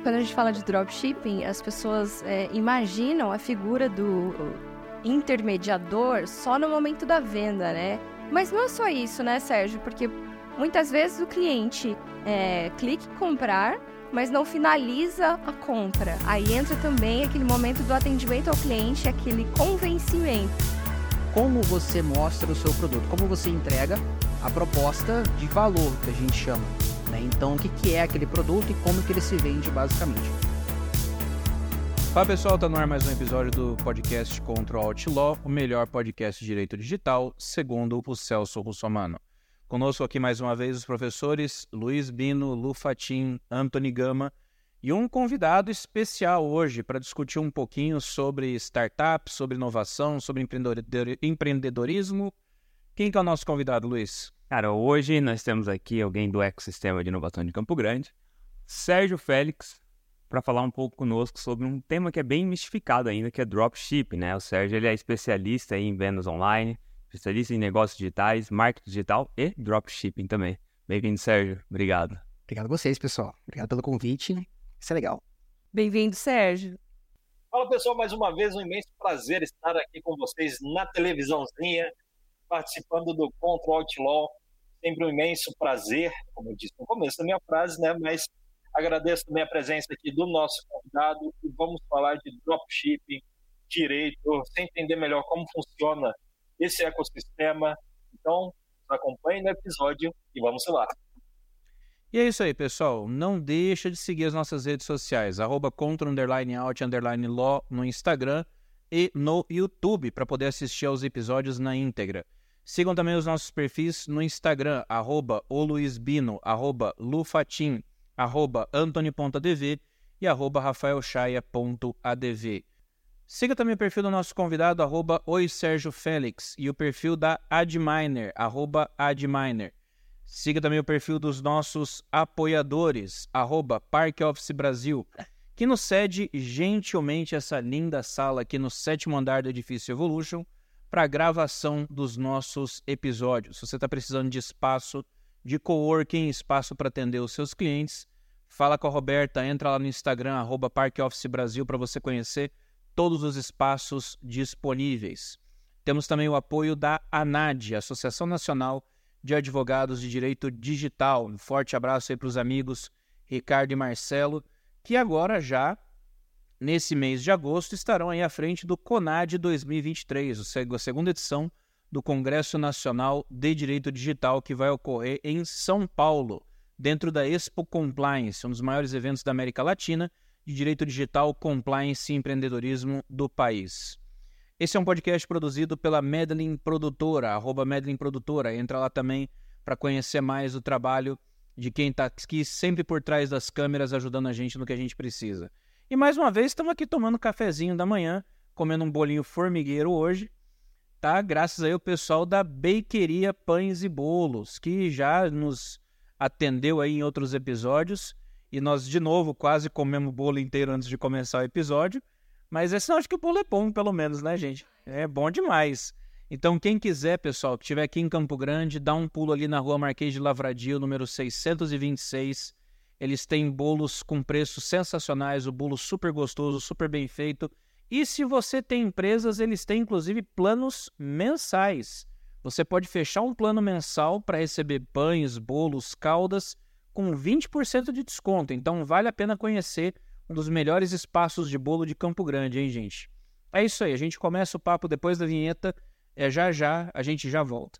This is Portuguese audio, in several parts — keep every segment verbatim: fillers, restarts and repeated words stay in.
quando a gente fala de dropshipping, as pessoas é, imaginam a figura do intermediador só no momento da venda, né? Mas não é só isso, né, Sérgio? Porque muitas vezes o cliente é, clica em comprar, mas não finaliza a compra. Aí entra também aquele momento do atendimento ao cliente, aquele convencimento. Como você mostra o seu produto, como você entrega a proposta de valor, que a gente chama, né? Então, o que, que é aquele produto e como que ele se vende, basicamente. Fala pessoal, tá no ar mais um episódio do podcast Control Outlaw, o melhor podcast de direito digital, segundo o Celso Russomano. Conosco aqui mais uma vez os professores Luiz Bino, Lu Fatin, Anthony Gama e um convidado especial hoje para discutir um pouquinho sobre startups, sobre inovação, sobre empreendedorismo. Quem que é o nosso convidado, Luiz? Cara, hoje nós temos aqui alguém do ecossistema de inovação de Campo Grande, Sérgio Félix, para falar um pouco conosco sobre um tema que é bem mistificado ainda, que é dropshipping, né? O Sérgio ele é especialista em vendas online, especialista em negócios digitais, marketing digital e dropshipping também. Bem-vindo, Sérgio. Obrigado. Obrigado a vocês, pessoal. Obrigado pelo convite. Isso é legal. Bem-vindo, Sérgio. Fala, pessoal. Mais uma vez, um imenso prazer estar aqui com vocês na televisãozinha, participando do Control Outlaw. Sempre um imenso prazer, como eu disse no começo da minha frase, né? Mas agradeço também a presença aqui do nosso convidado e vamos falar de dropshipping, direito, sem entender melhor como funciona esse ecossistema. Então, acompanhe no episódio e vamos lá. E é isso aí, pessoal. Não deixa de seguir as nossas redes sociais, arroba contra, underline, out, underline, law no Instagram e no YouTube, para poder assistir aos episódios na íntegra. Sigam também os nossos perfis no Instagram, arroba oluizbino, arroba lufatim, arroba antony.adv e arroba rafaelchaia.adv. Siga também o perfil do nosso convidado, arroba oisergiofélix, e o perfil da Adminer, arroba Adminer. Siga também o perfil dos nossos apoiadores, arroba Parque Office Brasil, que nos cede gentilmente essa linda sala aqui no sétimo andar do edifício Evolution para a gravação dos nossos episódios. Se você está precisando de espaço, de coworking, espaço para atender os seus clientes, fala com a Roberta, entra lá no Instagram, arroba Parque Office Brasil, para você conhecer todos os espaços disponíveis. Temos também o apoio da ANAD, Associação Nacional de Advogados de Direito Digital. Um forte abraço aí para os amigos Ricardo e Marcelo, que agora já, nesse mês de agosto, estarão aí à frente do CONAD dois mil e vinte e três, a segunda edição do Congresso Nacional de Direito Digital, que vai ocorrer em São Paulo, dentro da Expo Compliance, um dos maiores eventos da América Latina de direito digital, compliance e empreendedorismo do país. Esse é um podcast produzido pela Medellin Produtora, arroba Medellin Produtora. Entra lá também para conhecer mais o trabalho de quem está aqui sempre por trás das câmeras, ajudando a gente no que a gente precisa. E mais uma vez, estamos aqui tomando um cafezinho da manhã, comendo um bolinho formigueiro hoje, tá? Graças aí ao pessoal da Bakeria Pães e Bolos, que já nos atendeu aí em outros episódios. E nós, de novo, quase comemos o bolo inteiro antes de começar o episódio. Mas esse não, acho que o bolo é bom, pelo menos, né, gente? É bom demais. Então, quem quiser, pessoal, que estiver aqui em Campo Grande, dá um pulo ali na rua Marquês de Lavradio, número seiscentos e vinte e seis. Eles têm bolos com preços sensacionais, o bolo super gostoso, super bem feito. E se você tem empresas, eles têm, inclusive, planos mensais. Você pode fechar um plano mensal para receber pães, bolos, caldas, com vinte por cento de desconto. Então, vale a pena conhecer um dos melhores espaços de bolo de Campo Grande, hein, gente? É isso aí, a gente começa o papo depois da vinheta. É já já, a gente já volta.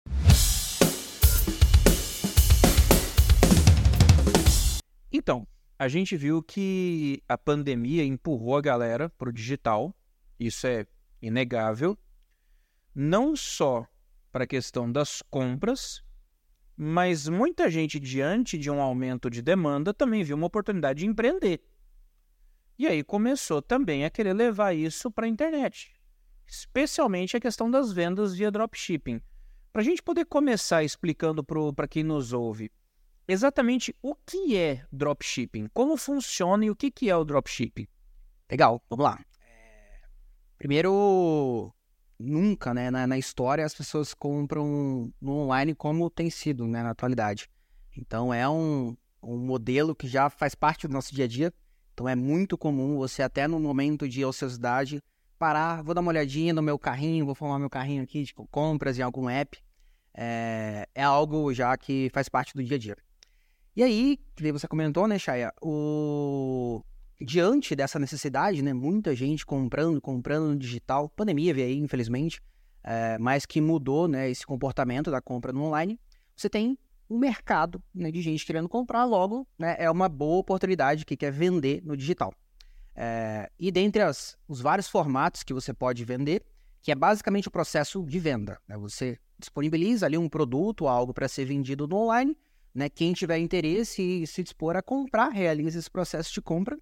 Então, a gente viu que a pandemia empurrou a galera para o digital. Isso é inegável. Não só para a questão das compras, mas muita gente, diante de um aumento de demanda, também viu uma oportunidade de empreender. E aí começou também a querer levar isso para a internet, especialmente a questão das vendas via dropshipping. Para a gente poder começar explicando para quem nos ouve exatamente o que é dropshipping, como funciona e o que, que é o dropshipping. Legal, vamos lá. É... Primeiro, nunca, né, na, na história as pessoas compram no online como tem sido, né, na atualidade. Então é um, um modelo que já faz parte do nosso dia a dia. Então é muito comum você até no momento de ociosidade parar, vou dar uma olhadinha no meu carrinho, vou formar meu carrinho aqui, tipo, compras em algum app. É, é algo já que faz parte do dia a dia. E aí, que você comentou, né, Chaya, o... diante dessa necessidade, né, muita gente comprando, comprando no digital, pandemia veio aí, infelizmente, é, mas que mudou, né, esse comportamento da compra no online, você tem um mercado, né, de gente querendo comprar, logo, né, é uma boa oportunidade que quer vender no digital. É, e dentre as, os vários formatos que você pode vender, que é basicamente o processo de venda, né, você disponibiliza ali um produto, algo para ser vendido no online, né, quem tiver interesse e se dispor a comprar, realiza esse processo de compra,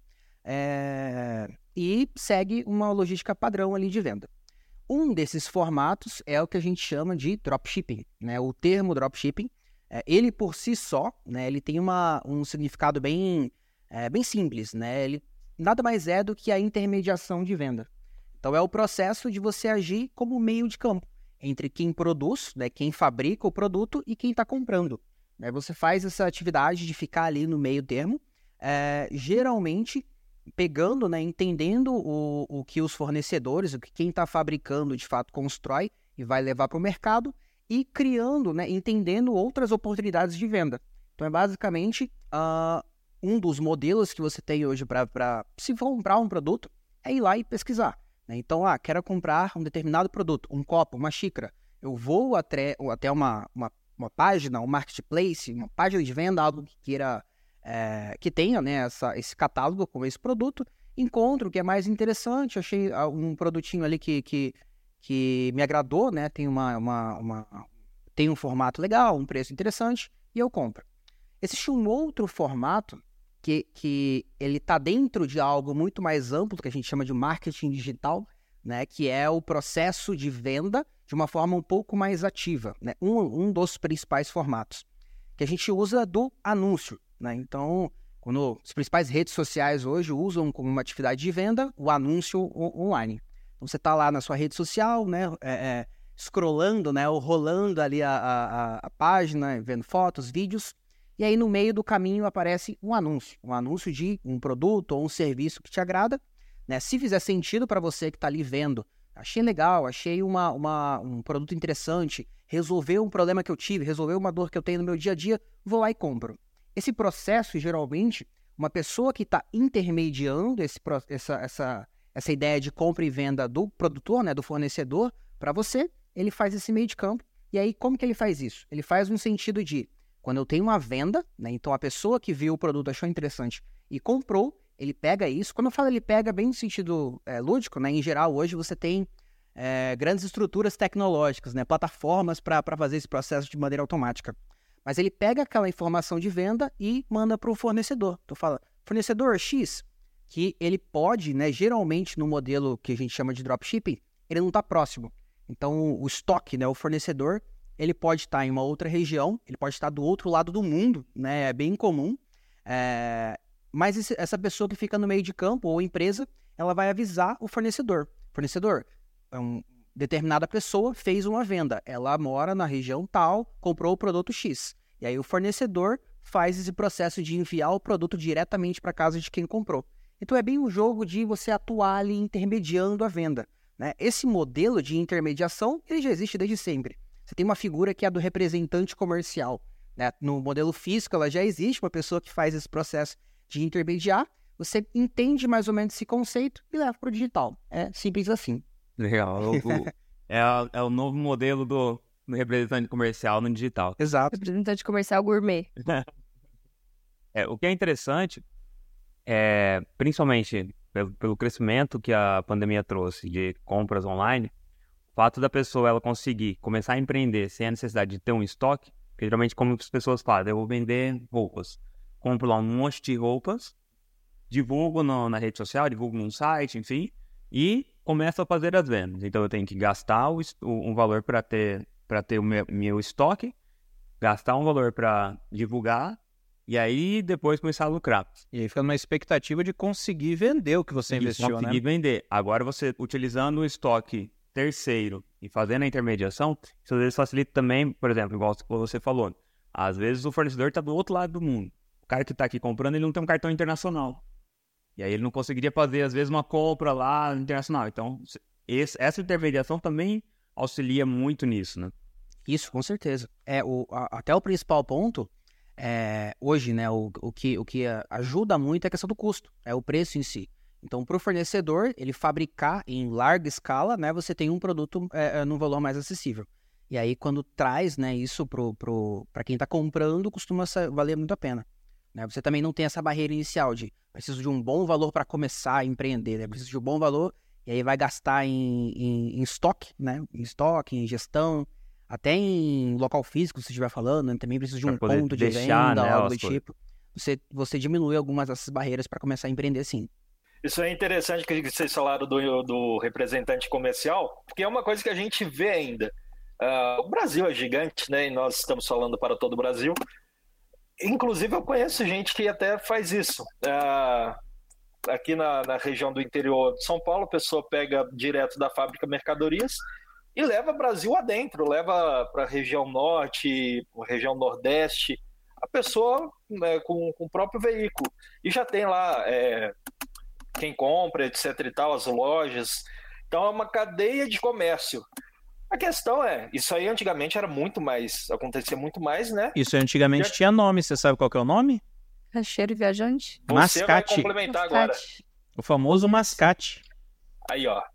É, e segue uma logística padrão ali de venda. Um desses formatos é o que a gente chama de dropshipping, né? O termo dropshipping, é, ele por si só, né, ele tem uma, um significado bem, é, bem simples, né? Ele nada mais é do que a intermediação de venda. Então é o processo de você agir como meio de campo entre quem produz, né, quem fabrica o produto e quem está comprando. Né? Você faz essa atividade de ficar ali no meio termo, é, geralmente pegando, né, entendendo o, o que os fornecedores, o que quem está fabricando de fato constrói e vai levar para o mercado e criando, né, entendendo outras oportunidades de venda. Então é basicamente uh, um dos modelos que você tem hoje para se comprar um produto é ir lá e pesquisar. Né? Então, ah, quero comprar um determinado produto, um copo, uma xícara. Eu vou até, até uma, uma, uma página, um marketplace, uma página de venda, algo que queira É, que tenha, né, essa, esse catálogo com esse produto, encontro o que é mais interessante, achei um produtinho ali que, que, que me agradou, né, tem, uma, uma, uma, tem um formato legal, um preço interessante, e eu compro. Existe um outro formato que, que ele está dentro de algo muito mais amplo, que a gente chama de marketing digital, né, que é o processo de venda de uma forma um pouco mais ativa, né, um, um dos principais formatos, que a gente usa do anúncio. Né? Então, quando as principais redes sociais hoje usam como uma atividade de venda o anúncio online. Então, você está lá na sua rede social, né, é, é, scrollando, né, ou rolando ali a, a, a página, vendo fotos, vídeos, e aí no meio do caminho aparece um anúncio, um anúncio de um produto ou um serviço que te agrada. Né? Se fizer sentido para você que está ali vendo, achei legal, achei uma, uma, um produto interessante, resolveu um problema que eu tive, resolveu uma dor que eu tenho no meu dia a dia, vou lá e compro. Esse processo, geralmente, uma pessoa que está intermediando esse, essa, essa, essa ideia de compra e venda do produtor, né, do fornecedor, para você, ele faz esse meio de campo. E aí, como que ele faz isso? Ele faz no sentido de, quando eu tenho uma venda, né, então a pessoa que viu o produto achou interessante e comprou, ele pega isso. Quando eu falo ele pega, bem no sentido é, lúdico, né, em geral, hoje você tem é, grandes estruturas tecnológicas, né, plataformas para fazer esse processo de maneira automática. Mas ele pega aquela informação de venda e manda para o fornecedor. Tu fala, fornecedor X, que ele pode, né, geralmente no modelo que a gente chama de dropshipping, ele não está próximo. Então o estoque, né, o fornecedor, ele pode estar tá em uma outra região, ele pode estar tá do outro lado do mundo, né, é bem comum. É... Mas esse, essa pessoa que fica no meio de campo ou empresa, ela vai avisar o fornecedor. Fornecedor, é um... determinada pessoa fez uma venda, ela mora na região tal, comprou o produto X. E aí o fornecedor faz esse processo de enviar o produto diretamente para a casa de quem comprou. Então é bem um jogo de você atuar ali intermediando a venda. Né? Esse modelo de intermediação, ele já existe desde sempre. Você tem uma figura que é a do representante comercial. Né? No modelo físico, ela já existe uma pessoa que faz esse processo de intermediar. Você entende mais ou menos esse conceito e leva para o digital. É simples assim. Legal. O, o, é, a, é o novo modelo do, do representante comercial no digital. Exato. Representante comercial gourmet. É, o que é interessante, é, principalmente pelo, pelo crescimento que a pandemia trouxe de compras online, o fato da pessoa ela conseguir começar a empreender sem a necessidade de ter um estoque, porque geralmente como as pessoas falam, eu vou vender roupas. Compro lá um monte de roupas, divulgo no, na rede social, divulgo num site, enfim, e começo a fazer as vendas. Então eu tenho que gastar o, o, um valor para ter, para ter o meu, meu estoque, gastar um valor para divulgar e aí depois começar a lucrar. E aí fica numa expectativa de conseguir vender o que você investiu, né? Conseguir vender. Agora você, utilizando o estoque terceiro e fazendo a intermediação, isso às vezes facilita também, por exemplo, igual você falou, às vezes o fornecedor está do outro lado do mundo. O cara que está aqui comprando, ele não tem um cartão internacional. E aí ele não conseguiria fazer, às vezes, uma compra lá internacional. Então, esse, essa intermediação também auxilia muito nisso, né? Isso, com certeza. É, o, a, até o principal ponto, é, hoje, né, o, o, que, o que ajuda muito é a questão do custo, é o preço em si. Então, para o fornecedor, ele fabricar em larga escala, né, você tem um produto é, é, num valor mais acessível. E aí, quando traz, né, isso para pro, pro, quem está comprando, costuma valer muito a pena. Né? Você também não tem essa barreira inicial de preciso de um bom valor para começar a empreender, né? Preciso de um bom valor e aí vai gastar em, em, em estoque, né? Em estoque, em gestão, até em local físico, se estiver falando, né? Também precisa de um ponto de deixar, venda, né, algo do coisas. tipo. Você, você diminui algumas dessas barreiras para começar a empreender, sim. Isso é interessante que vocês falaram do, do representante comercial, porque é uma coisa que a gente vê ainda. Uh, o Brasil é gigante, né? E nós estamos falando para todo o Brasil. Inclusive, eu conheço gente que até faz isso. Uh, aqui na, na região do interior de São Paulo, a pessoa pega direto da fábrica mercadorias e leva Brasil adentro, leva para a região norte, região nordeste, a pessoa, né, com, com o próprio veículo. E já tem lá é, quem compra, etc e tal, as lojas. Então, é uma cadeia de comércio. A questão é, isso aí antigamente era muito mais, acontecia muito mais, né? Isso antigamente Já... tinha nome, você sabe qual que é o nome? Caixeiro e viajante? Você mascate. vai complementar Mascate. agora. O famoso mascate. Aí, ó.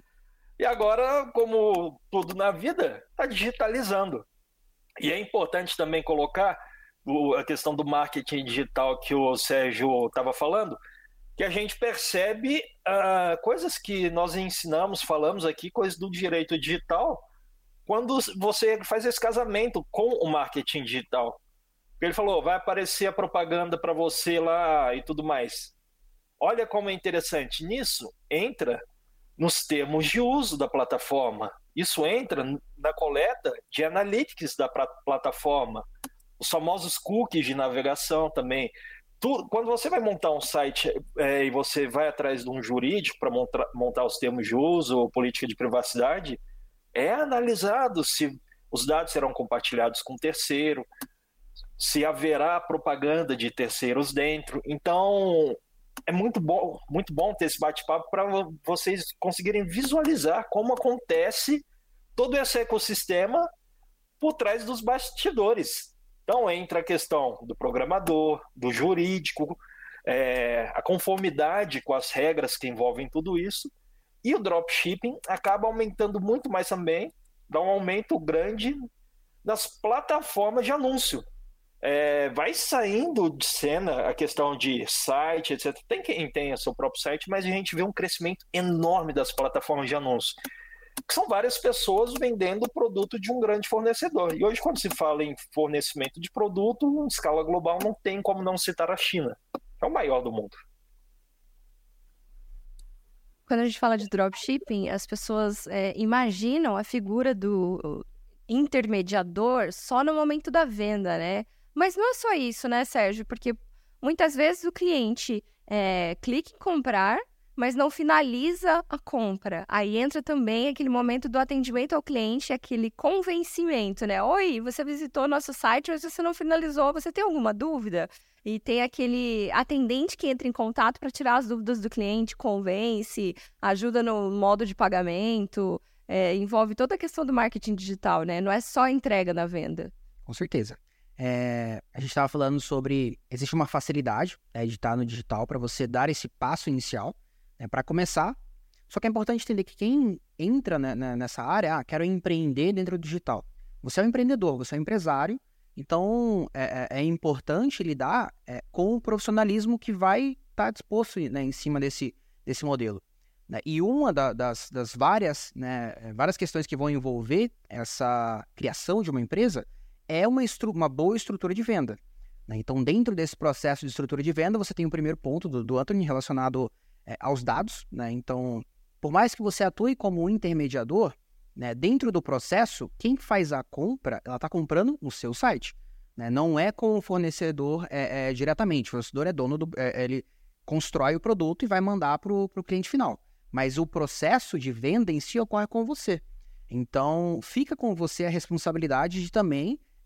E agora, como tudo na vida, está digitalizando. E é importante também colocar o, a questão do marketing digital que o Sérgio estava falando, que a gente percebe uh, coisas que nós ensinamos, falamos aqui, coisas do direito digital, quando você faz esse casamento com o marketing digital. Ele falou, vai aparecer a propaganda para você lá e tudo mais. Olha como é interessante. Nisso, entra nos termos de uso da plataforma. Isso entra na coleta de analytics da plataforma. Os famosos cookies de navegação também. Tu, quando você vai montar um site é, e você vai atrás de um jurídico para montar, montar os termos de uso ou política de privacidade, é analisado se os dados serão compartilhados com terceiro, se haverá propaganda de terceiros dentro. Então, é muito bom, muito bom ter esse bate-papo para vocês conseguirem visualizar como acontece todo esse ecossistema por trás dos bastidores. Então, entra a questão do programador, do jurídico, é, a conformidade com as regras que envolvem tudo isso. E o dropshipping acaba aumentando muito mais também, dá um aumento grande nas plataformas de anúncio. É, vai saindo de cena a questão de site, etcétera. Tem quem tenha seu próprio site, mas a gente vê um crescimento enorme das plataformas de anúncio, que são várias pessoas vendendo o produto de um grande fornecedor. E hoje, quando se fala em fornecimento de produto, em escala global, não tem como não citar a China, que é o maior do mundo. Quando a gente fala de dropshipping, as pessoas é, imaginam a figura do intermediador só no momento da venda, né? Mas não é só isso, né, Sérgio? Porque muitas vezes o cliente é, clica em comprar, mas não finaliza a compra. Aí entra também aquele momento do atendimento ao cliente, aquele convencimento, né? Oi, você visitou nosso site, mas você não finalizou. Você tem alguma dúvida? E tem aquele atendente que entra em contato para tirar as dúvidas do cliente, convence, ajuda no modo de pagamento, é, envolve toda a questão do marketing digital, né? Não é só entrega na venda. Com certeza. É, a gente estava falando sobre... Existe uma facilidade, né, de estar no digital para você dar esse passo inicial, né, para começar. Só que é importante entender que quem entra, né, nessa área, ah, quero empreender dentro do digital. Você é um empreendedor, você é um empresário, então é, é importante lidar é, com o profissionalismo que vai estar tá disposto, né, em cima desse, desse modelo. Né? E uma da, das, das várias, né, várias questões que vão envolver essa criação de uma empresa é uma, estru- uma boa estrutura de venda. Né? Então, dentro desse processo de estrutura de venda, você tem o primeiro ponto do, do Anthony relacionado é, aos dados. Né? Então, por mais que você atue como um intermediador, né, dentro do processo, quem faz a compra, ela está comprando no seu site. Né? Não é com o fornecedor é, é, diretamente. O fornecedor é dono do... É, ele constrói o produto e vai mandar para o cliente final. Mas o processo de venda em si ocorre com você. Então, fica com você a responsabilidade de também é,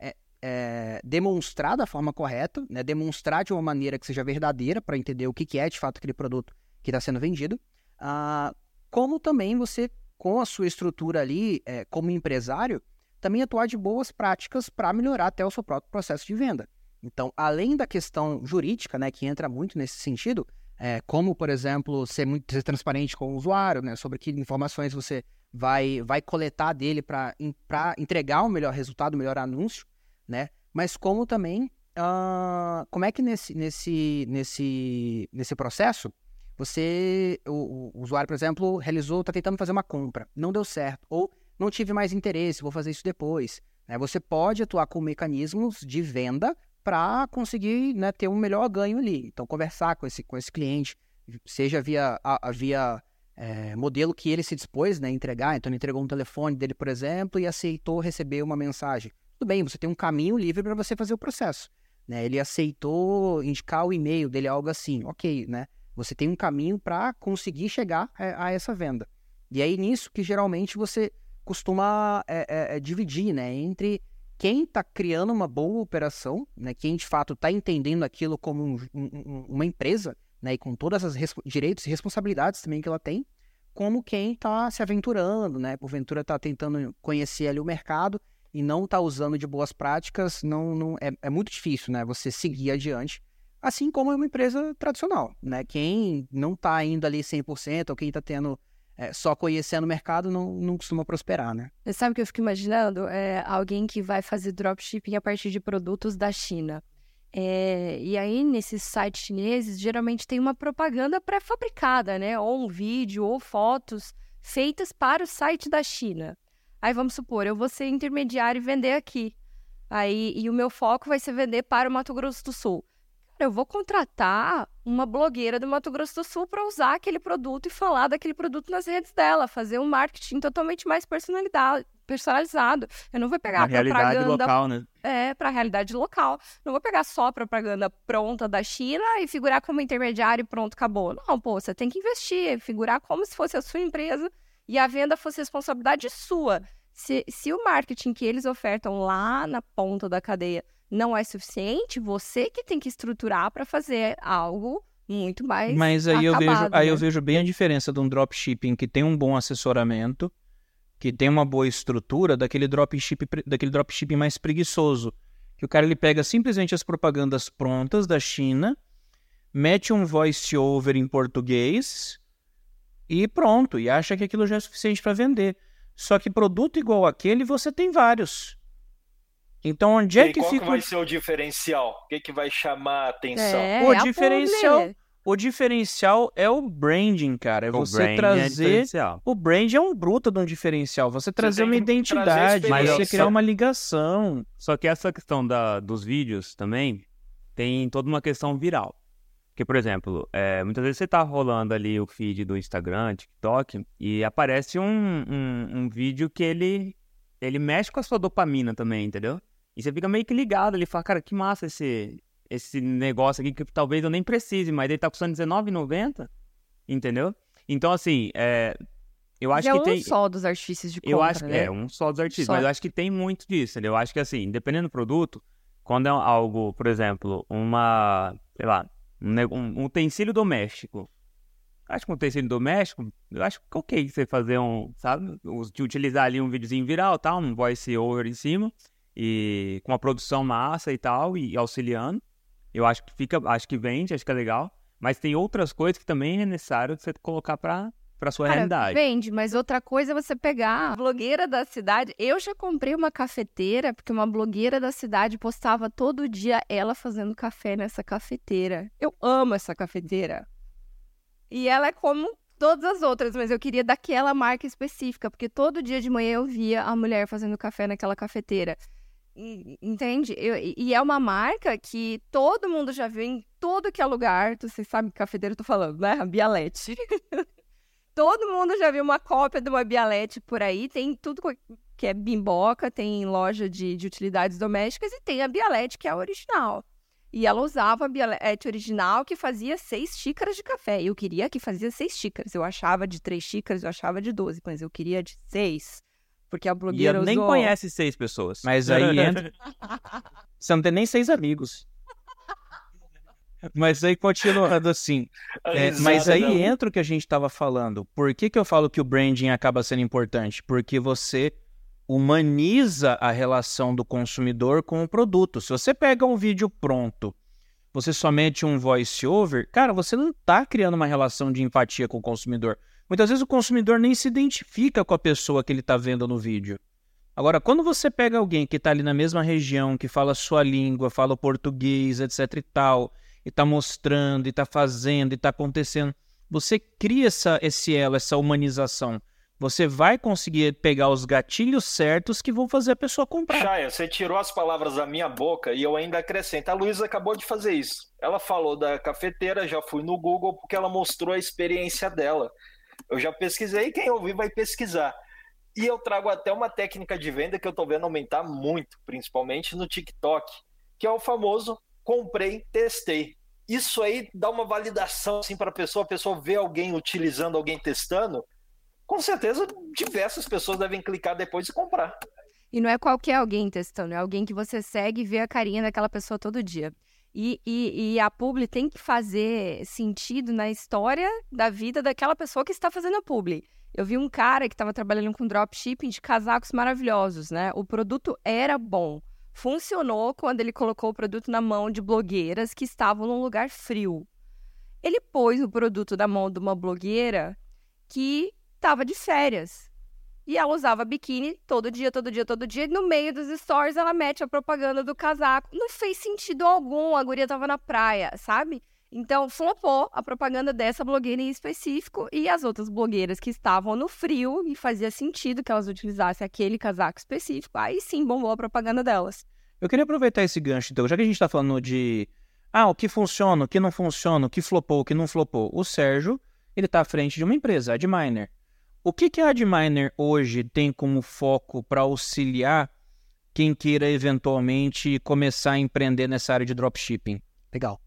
é, demonstrar da forma correta, né? Demonstrar de uma maneira que seja verdadeira para entender o que, que é de fato aquele produto que está sendo vendido, ah, como também você, com a sua estrutura ali, é, como empresário, também atuar de boas práticas para melhorar até o seu próprio processo de venda. Então, além da questão jurídica, né, que entra muito nesse sentido, é, como, por exemplo, ser muito ser transparente com o usuário, né, sobre que informações você vai, vai coletar dele para entregar um melhor resultado, um melhor anúncio, né, mas como também, uh, como é que nesse, nesse, nesse, nesse processo, você, o, o usuário, por exemplo, realizou, está tentando fazer uma compra, não deu certo, ou não tive mais interesse, vou fazer isso depois, né, você pode atuar com mecanismos de venda para conseguir, né, ter um melhor ganho ali. Então, conversar com esse, com esse cliente, seja via, a, via é, modelo que ele se dispôs, né, a entregar. Então, ele entregou um telefone dele, por exemplo, e aceitou receber uma mensagem. Tudo bem, você tem um caminho livre para você fazer o processo, né? Ele aceitou indicar o e-mail dele, algo assim. Ok, né? Você tem um caminho para conseguir chegar a, a essa venda. E aí, nisso que geralmente você costuma é, é, é, dividir, né, entre quem está criando uma boa operação, né, quem de fato está entendendo aquilo como um, um, uma empresa, né, e com todas as direitos e responsabilidades também que ela tem, como quem está se aventurando, né, porventura está tentando conhecer ali o mercado e não está usando de boas práticas, não, não, é, é muito difícil, né, você seguir adiante, assim como é uma empresa tradicional, né, quem não está indo ali cem por cento ou quem está tendo É, só conhecendo o mercado não, não costuma prosperar, né? Você sabe o que eu fico imaginando? É alguém que vai fazer dropshipping a partir de produtos da China. É, e aí, nesses sites chineses, geralmente tem uma propaganda pré-fabricada, né? Ou um vídeo, ou fotos feitas para o site da China. Aí, vamos supor, eu vou ser intermediário e vender aqui. Aí, e o meu foco vai ser vender para o Mato Grosso do Sul. Eu vou contratar uma blogueira do Mato Grosso do Sul para usar aquele produto e falar daquele produto nas redes dela, fazer um marketing totalmente mais personalizado. Eu não vou pegar a propaganda... realidade local, né? É, para a realidade local. Não vou pegar só a propaganda pronta da China e figurar como intermediário e pronto, acabou. Não, pô, você tem que investir, figurar como se fosse a sua empresa e a venda fosse responsabilidade sua. Se, se o marketing que eles ofertam lá na ponta da cadeia não é suficiente, você que tem que estruturar para fazer algo muito mais Mas aí, acabado, eu, vejo, aí né? eu vejo bem a diferença de um dropshipping que tem um bom assessoramento, que tem uma boa estrutura, daquele dropshipping, daquele dropshipping mais preguiçoso. Que o cara ele pega simplesmente as propagandas prontas da China, mete um voice-over em português e pronto, e acha que aquilo já é suficiente para vender. Só que produto igual aquele você tem vários. Então, onde é e que qual fica... que vai ser o diferencial? O que, que vai chamar a atenção? É, o, é diferencial, o diferencial é o branding, cara. É O você brand é trazer... diferencial. o brand é um bruto de um diferencial. Você trazer tem uma que identidade, trazer você experiência. criar uma ligação. Só que essa questão da, dos vídeos também tem toda uma questão viral. Porque, por exemplo, é, muitas vezes você tá rolando ali o feed do Instagram, TikTok, e aparece um, um, um vídeo que ele, ele mexe com a sua dopamina também, entendeu? E você fica meio que ligado ali, fala, cara, que massa esse, esse negócio aqui que talvez eu nem precise, mas ele tá custando dezenove reais e noventa centavos, entendeu? Então, assim, é, eu acho Já que é um tem... só dos artifícios de compra, Eu acho que né? é um só dos artistas, Só. mas eu acho que tem muito disso, entendeu? Eu acho que, assim, dependendo do produto, quando é algo, por exemplo, uma, sei lá, um, ne- um utensílio doméstico, acho que um utensílio doméstico, eu acho que ok você fazer um, sabe, Us- de utilizar ali um videozinho viral, tal, um voice over em cima, e com a produção massa e tal, e auxiliando. Eu acho que fica, acho que vende, acho que é legal. Mas tem outras coisas que também é necessário você colocar pra, pra sua Cara, realidade. vende, mas outra coisa é você pegar a blogueira da cidade. Eu já comprei uma cafeteira, porque uma blogueira da cidade postava todo dia ela fazendo café nessa cafeteira. Eu amo essa cafeteira. E ela é como todas as outras, mas eu queria daquela marca específica, porque todo dia de manhã eu via a mulher fazendo café naquela cafeteira. E- Entende? Eu- e e é uma marca que todo mundo já viu em todo que é lugar. Tu- Você sabe que cafeteira eu tô falando, né? A Bialete. Todo mundo já viu uma cópia de uma Bialete por aí. Tem tudo co- que é bimboca, tem loja de, de utilidades domésticas e tem a Bialete, que é a original. E ela usava a Bialete original, que fazia seis xícaras de café. Eu queria que fazia seis xícaras. Eu achava de três xícaras, eu achava de doze, mas eu queria de seis. porque a E blogueira eu nem usou... conhece seis pessoas. Mas aí entra... Você não tem nem seis amigos. Mas aí, continuando assim, é, mas aí não. entra o que a gente estava falando. Por que que eu falo que o branding acaba sendo importante? Porque você humaniza a relação do consumidor com o produto. Se você pega um vídeo pronto, você só mete um voice over, cara, você não está criando uma relação de empatia com o consumidor. Muitas vezes o consumidor nem se identifica com a pessoa que ele está vendo no vídeo. Agora, quando você pega alguém que está ali na mesma região, que fala a sua língua, fala o português, etc e tal, e está mostrando, e está fazendo, e está acontecendo, você cria essa, esse elo, essa humanização. Você vai conseguir pegar os gatilhos certos que vão fazer a pessoa comprar. Chaya, você tirou as palavras da minha boca e eu ainda acrescento. A Luísa acabou de fazer isso. Ela falou da cafeteira, já fui no Google porque ela mostrou a experiência dela. Eu já pesquisei, quem ouvir vai pesquisar. E eu trago até uma técnica de venda que eu estou vendo aumentar muito, principalmente no TikTok, que é o famoso comprei, testei. Isso aí dá uma validação assim, para a pessoa, a pessoa vê alguém utilizando, alguém testando, com certeza diversas pessoas devem clicar depois e comprar. E não é qualquer alguém testando, é alguém que você segue e vê a carinha daquela pessoa todo dia. E, e, e a publi tem que fazer sentido na história da vida daquela pessoa que está fazendo a publi. Eu vi um cara que estava trabalhando com dropshipping de casacos maravilhosos, né? O produto era bom. Funcionou quando ele colocou o produto na mão de blogueiras que estavam num lugar frio. Ele pôs o produto na mão de uma blogueira que estava de férias. E ela usava biquíni todo dia, todo dia, todo dia. E no meio dos stories ela mete a propaganda do casaco. Não fez sentido algum, a guria tava na praia, sabe? Então flopou a propaganda dessa blogueira em específico. E as outras blogueiras que estavam no frio e fazia sentido que elas utilizassem aquele casaco específico. Aí sim bombou a propaganda delas. Eu queria aproveitar esse gancho, então, já que a gente está falando de ah, o que funciona, o que não funciona, o que flopou, o que não flopou. O Sérgio, ele está à frente de uma empresa, a Adminer. O que, que a Adminer hoje tem como foco para auxiliar quem queira eventualmente começar a empreender nessa área de dropshipping? Legal.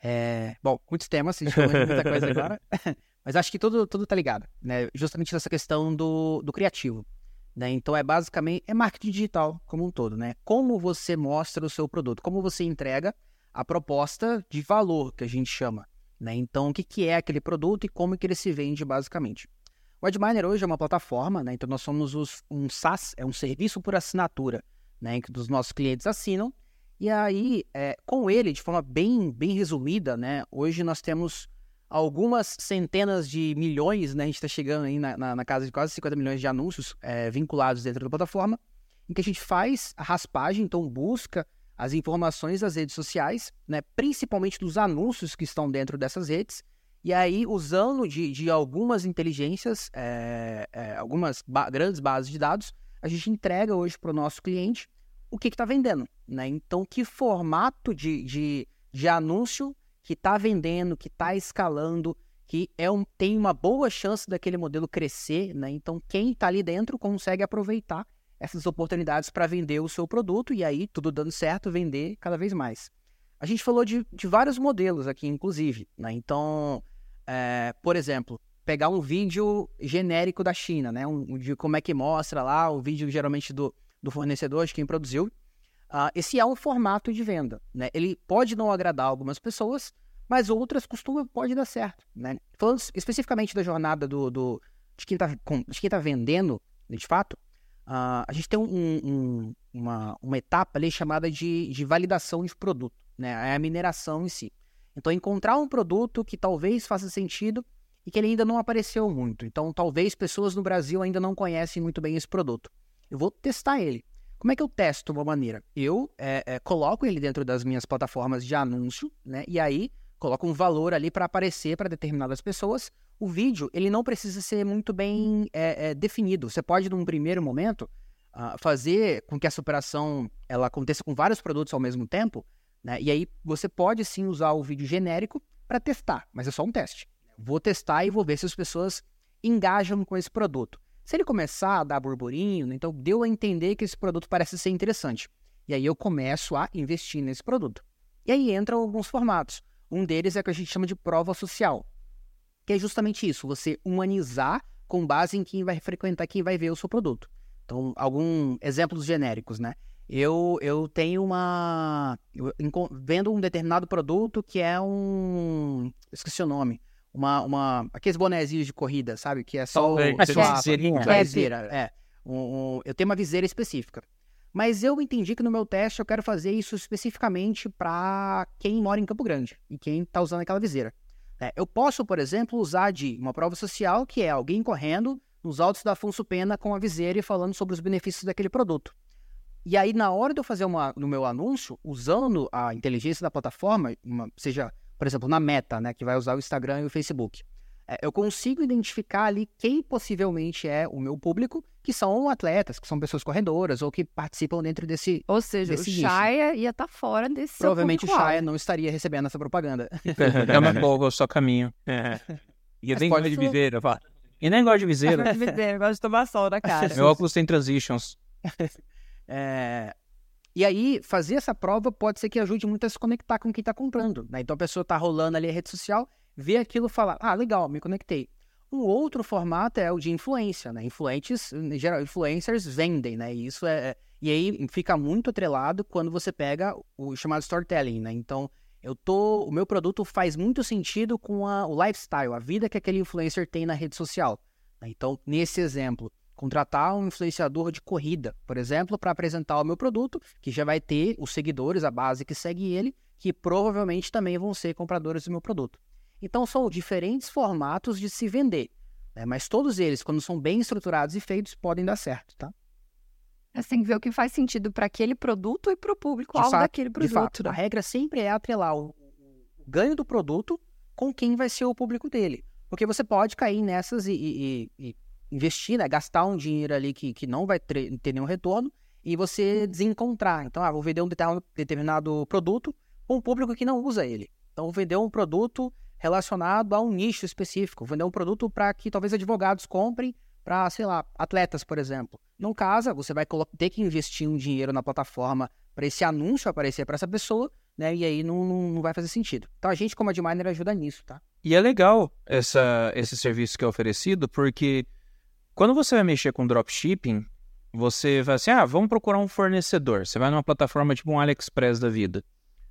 É, bom, muitos temas, a gente falou de muita coisa agora, mas acho que tudo, tudo tá ligado, né? Justamente nessa questão do, do criativo, né? Então é basicamente, é marketing digital como um todo, né? Como você mostra o seu produto, como você entrega a proposta de valor, que a gente chama, né? Então o que, que é aquele produto e como que ele se vende basicamente. O Adminer hoje é uma plataforma, né? Então nós somos os, um SaaS, é um serviço por assinatura, né? Que os nossos clientes assinam. E aí, é, com ele, de forma bem, bem resumida, né? Hoje nós temos algumas centenas de milhões, né? A gente está chegando aí na, na, na casa de quase cinquenta milhões de anúncios é, vinculados dentro da plataforma, em que a gente faz a raspagem, então busca as informações das redes sociais, né? Principalmente dos anúncios que estão dentro dessas redes. E aí, usando de, de algumas inteligências, é, é, algumas ba- grandes bases de dados, a gente entrega hoje para o nosso cliente o que está vendendo, né? Então, que formato de, de, de anúncio que está vendendo, que está escalando, que é um, tem uma boa chance daquele modelo crescer, né? Então, quem está ali dentro consegue aproveitar essas oportunidades para vender o seu produto e aí, tudo dando certo, vender cada vez mais. A gente falou de, de vários modelos aqui, inclusive, né? Então, é, por exemplo, pegar um vídeo genérico da China, né? Um, de como é que mostra lá, o vídeo geralmente do, do fornecedor, de quem produziu. Uh, esse é um formato de venda, né? Ele pode não agradar algumas pessoas, mas outras costuma, pode dar certo, né? Falando especificamente da jornada do, do, de quem está vendendo, de fato, uh, a gente tem um, um, uma, uma etapa ali chamada de, de validação de produto, né? É a mineração em si. Então, encontrar um produto que talvez faça sentido e que ele ainda não apareceu muito. Então, talvez pessoas no Brasil ainda não conhecem muito bem esse produto. Eu vou testar ele. Como é que eu testo uma maneira? Eu é, é, coloco ele dentro das minhas plataformas de anúncio, né? E aí coloco um valor ali para aparecer para determinadas pessoas. O vídeo, ele não precisa ser muito bem é, é, definido. Você pode, num primeiro momento, uh, fazer com que essa operação ela aconteça com vários produtos ao mesmo tempo, né? E aí você pode sim usar o vídeo genérico para testar, mas é só um teste. Vou testar e vou ver se as pessoas engajam com esse produto. Se ele começar a dar burburinho, né, então deu a entender que esse produto parece ser interessante. E aí eu começo a investir nesse produto. E aí entram alguns formatos. Um deles é o que a gente chama de prova social, que é justamente isso, você humanizar com base em quem vai frequentar, quem vai ver o seu produto. Então, alguns exemplos genéricos, né? Eu, eu tenho uma... Eu vendo um determinado produto que é um... Esqueci o nome. Uma, uma, aqueles bonezinhos de corrida, sabe? Que é só... Uma viseirinha. Viseira, é. Um, um, eu tenho uma viseira específica. Mas eu entendi que no meu teste eu quero fazer isso especificamente para quem mora em Campo Grande e quem está usando aquela viseira. É, eu posso, por exemplo, usar de uma prova social, que é alguém correndo nos altos da Afonso Pena com a viseira e falando sobre os benefícios daquele produto. E aí, na hora de eu fazer uma, no meu anúncio, usando a inteligência da plataforma, uma, seja, por exemplo, na Meta, né, que vai usar o Instagram e o Facebook, é, eu consigo identificar ali quem possivelmente é o meu público, que são atletas, que são pessoas corredoras ou que participam dentro desse Ou seja, desse o nicho. Shaya ia estar fora desse seu Provavelmente o público-alvo. Shaya não estaria recebendo essa propaganda. É uma boa, eu só caminho. É. E eu Mas nem pode gosto de ser- viseira, fala. E nem gosto de viseira. Eu gosto de tomar sol na cara. Meu óculos tem transitions. É, E aí, fazer essa prova pode ser que ajude muito a se conectar com quem está comprando, né? Então, a pessoa está rolando ali a rede social, vê aquilo e fala, ah, legal, me conectei. Um outro formato é o de influência, né? Influentes, em geral, influencers vendem, né? E isso é... E aí, fica muito atrelado quando você pega o chamado storytelling, né? Então, eu tô... O meu produto faz muito sentido com a, o lifestyle, a vida que aquele influencer tem na rede social, né? Então, nesse exemplo, contratar um influenciador de corrida, por exemplo, para apresentar o meu produto, que já vai ter os seguidores, a base que segue ele, que provavelmente também vão ser compradores do meu produto. Então, são diferentes formatos de se vender, né? Mas todos eles, quando são bem estruturados e feitos, podem dar certo, tá? Você tem que ver o que faz sentido para aquele produto e para o De público-alvo fato, daquele de produto. fato, né? a regra sempre é atrelar o, o ganho do produto com quem vai ser o público dele. Porque você pode cair nessas e, e, e investir, né? Gastar um dinheiro ali que, que não vai ter, ter nenhum retorno e você desencontrar. Então, ah, vou vender um determinado, determinado produto com um público que não usa ele. Então, vou vender um produto relacionado a um nicho específico. Vou vender um produto para que talvez advogados comprem para, sei lá, atletas, por exemplo. Não casa, você vai ter que investir um dinheiro na plataforma para esse anúncio aparecer para essa pessoa, né? E aí não, não, não vai fazer sentido. Então, a gente, como Adminer, ajuda nisso, tá? E é legal essa, esse serviço que é oferecido, porque quando você vai mexer com dropshipping, você vai assim, ah, vamos procurar um fornecedor. Você vai numa plataforma tipo um AliExpress da vida.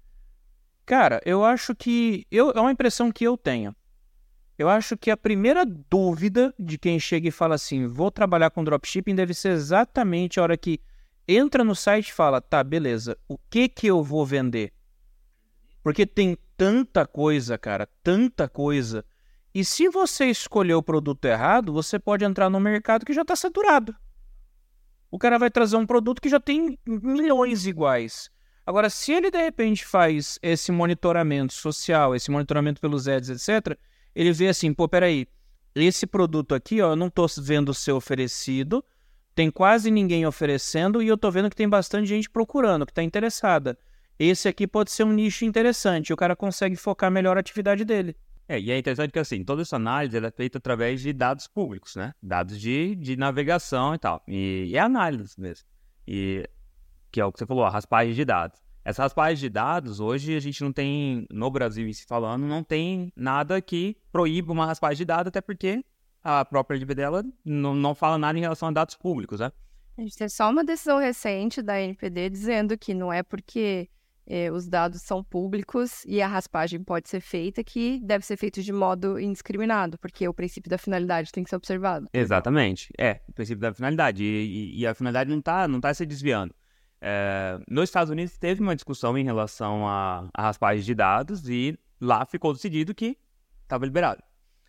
Cara, eu acho que... Eu, é uma impressão que eu tenho. Eu acho que a primeira dúvida de quem chega e fala assim, vou trabalhar com dropshipping, deve ser exatamente a hora que entra no site e fala, tá, beleza, o que que eu vou vender? Porque tem tanta coisa, cara, tanta coisa. E se você escolher o produto errado, você pode entrar no mercado que já está saturado. O cara vai trazer um produto que já tem milhões iguais. Agora, se ele de repente faz esse monitoramento social, esse monitoramento pelos ads, etcétera, ele vê assim, pô, peraí, esse produto aqui, ó, eu não tô vendo ser oferecido, tem quase ninguém oferecendo e eu tô vendo que tem bastante gente procurando, que tá interessada. Esse aqui pode ser um nicho interessante, o cara consegue focar melhor a atividade dele. É, e é interessante que, assim, toda essa análise ela é feita através de dados públicos, né? Dados de, de navegação e tal. E, e é análise mesmo. E, que é o que você falou, a raspagem de dados. Essa raspagem de dados, hoje a gente não tem, no Brasil em si falando, não tem nada que proíba uma raspagem de dados, até porque a própria L G P D dela não, não fala nada em relação a dados públicos, né? A gente tem só uma decisão recente da N P D dizendo que não é porque eh, os dados são públicos e a raspagem pode ser feita que deve ser feito de modo indiscriminado, porque o princípio da finalidade tem que ser observado. Exatamente. É, o princípio da finalidade. E, e, e a finalidade não está não tá se desviando. É, nos Estados Unidos teve uma discussão em relação à raspagem de dados e lá ficou decidido que estava liberado.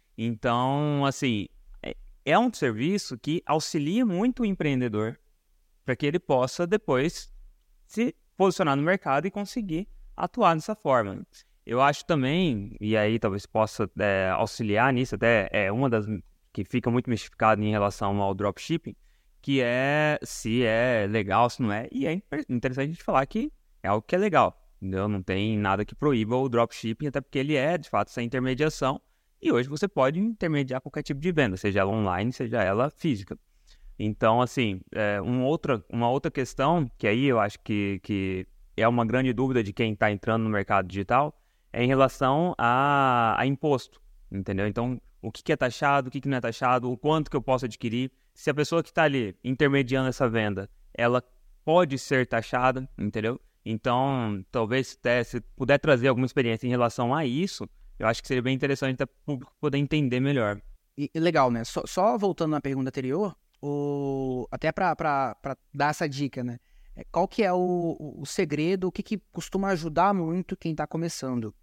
Então, assim, é, é um serviço que auxilia muito o empreendedor para que ele possa depois se posicionar no mercado e conseguir atuar dessa forma. Eu acho também, e aí talvez possa é, auxiliar nisso, até é uma das que fica muito mistificada em relação ao dropshipping, que é se é legal, se não é, e é interessante a gente falar que é algo que é legal, entendeu? Não tem nada que proíba o dropshipping, até porque ele é, de fato, essa intermediação, e hoje você pode intermediar qualquer tipo de venda, seja ela online, seja ela física. Então, assim, é, um outra, uma outra questão, que aí eu acho que, que é uma grande dúvida de quem está entrando no mercado digital, é em relação a, a imposto, entendeu? Então, o que, que é taxado, o que, que não é taxado, o quanto que eu posso adquirir, se a pessoa que está ali intermediando essa venda, ela pode ser taxada, entendeu? Então, talvez até, se puder trazer alguma experiência em relação a isso, eu acho que seria bem interessante para o público poder entender melhor. E, legal, né? Só, só voltando na pergunta anterior, o, até para dar essa dica, né? Qual que é o, o, o segredo, o que, que costuma ajudar muito quem está começando?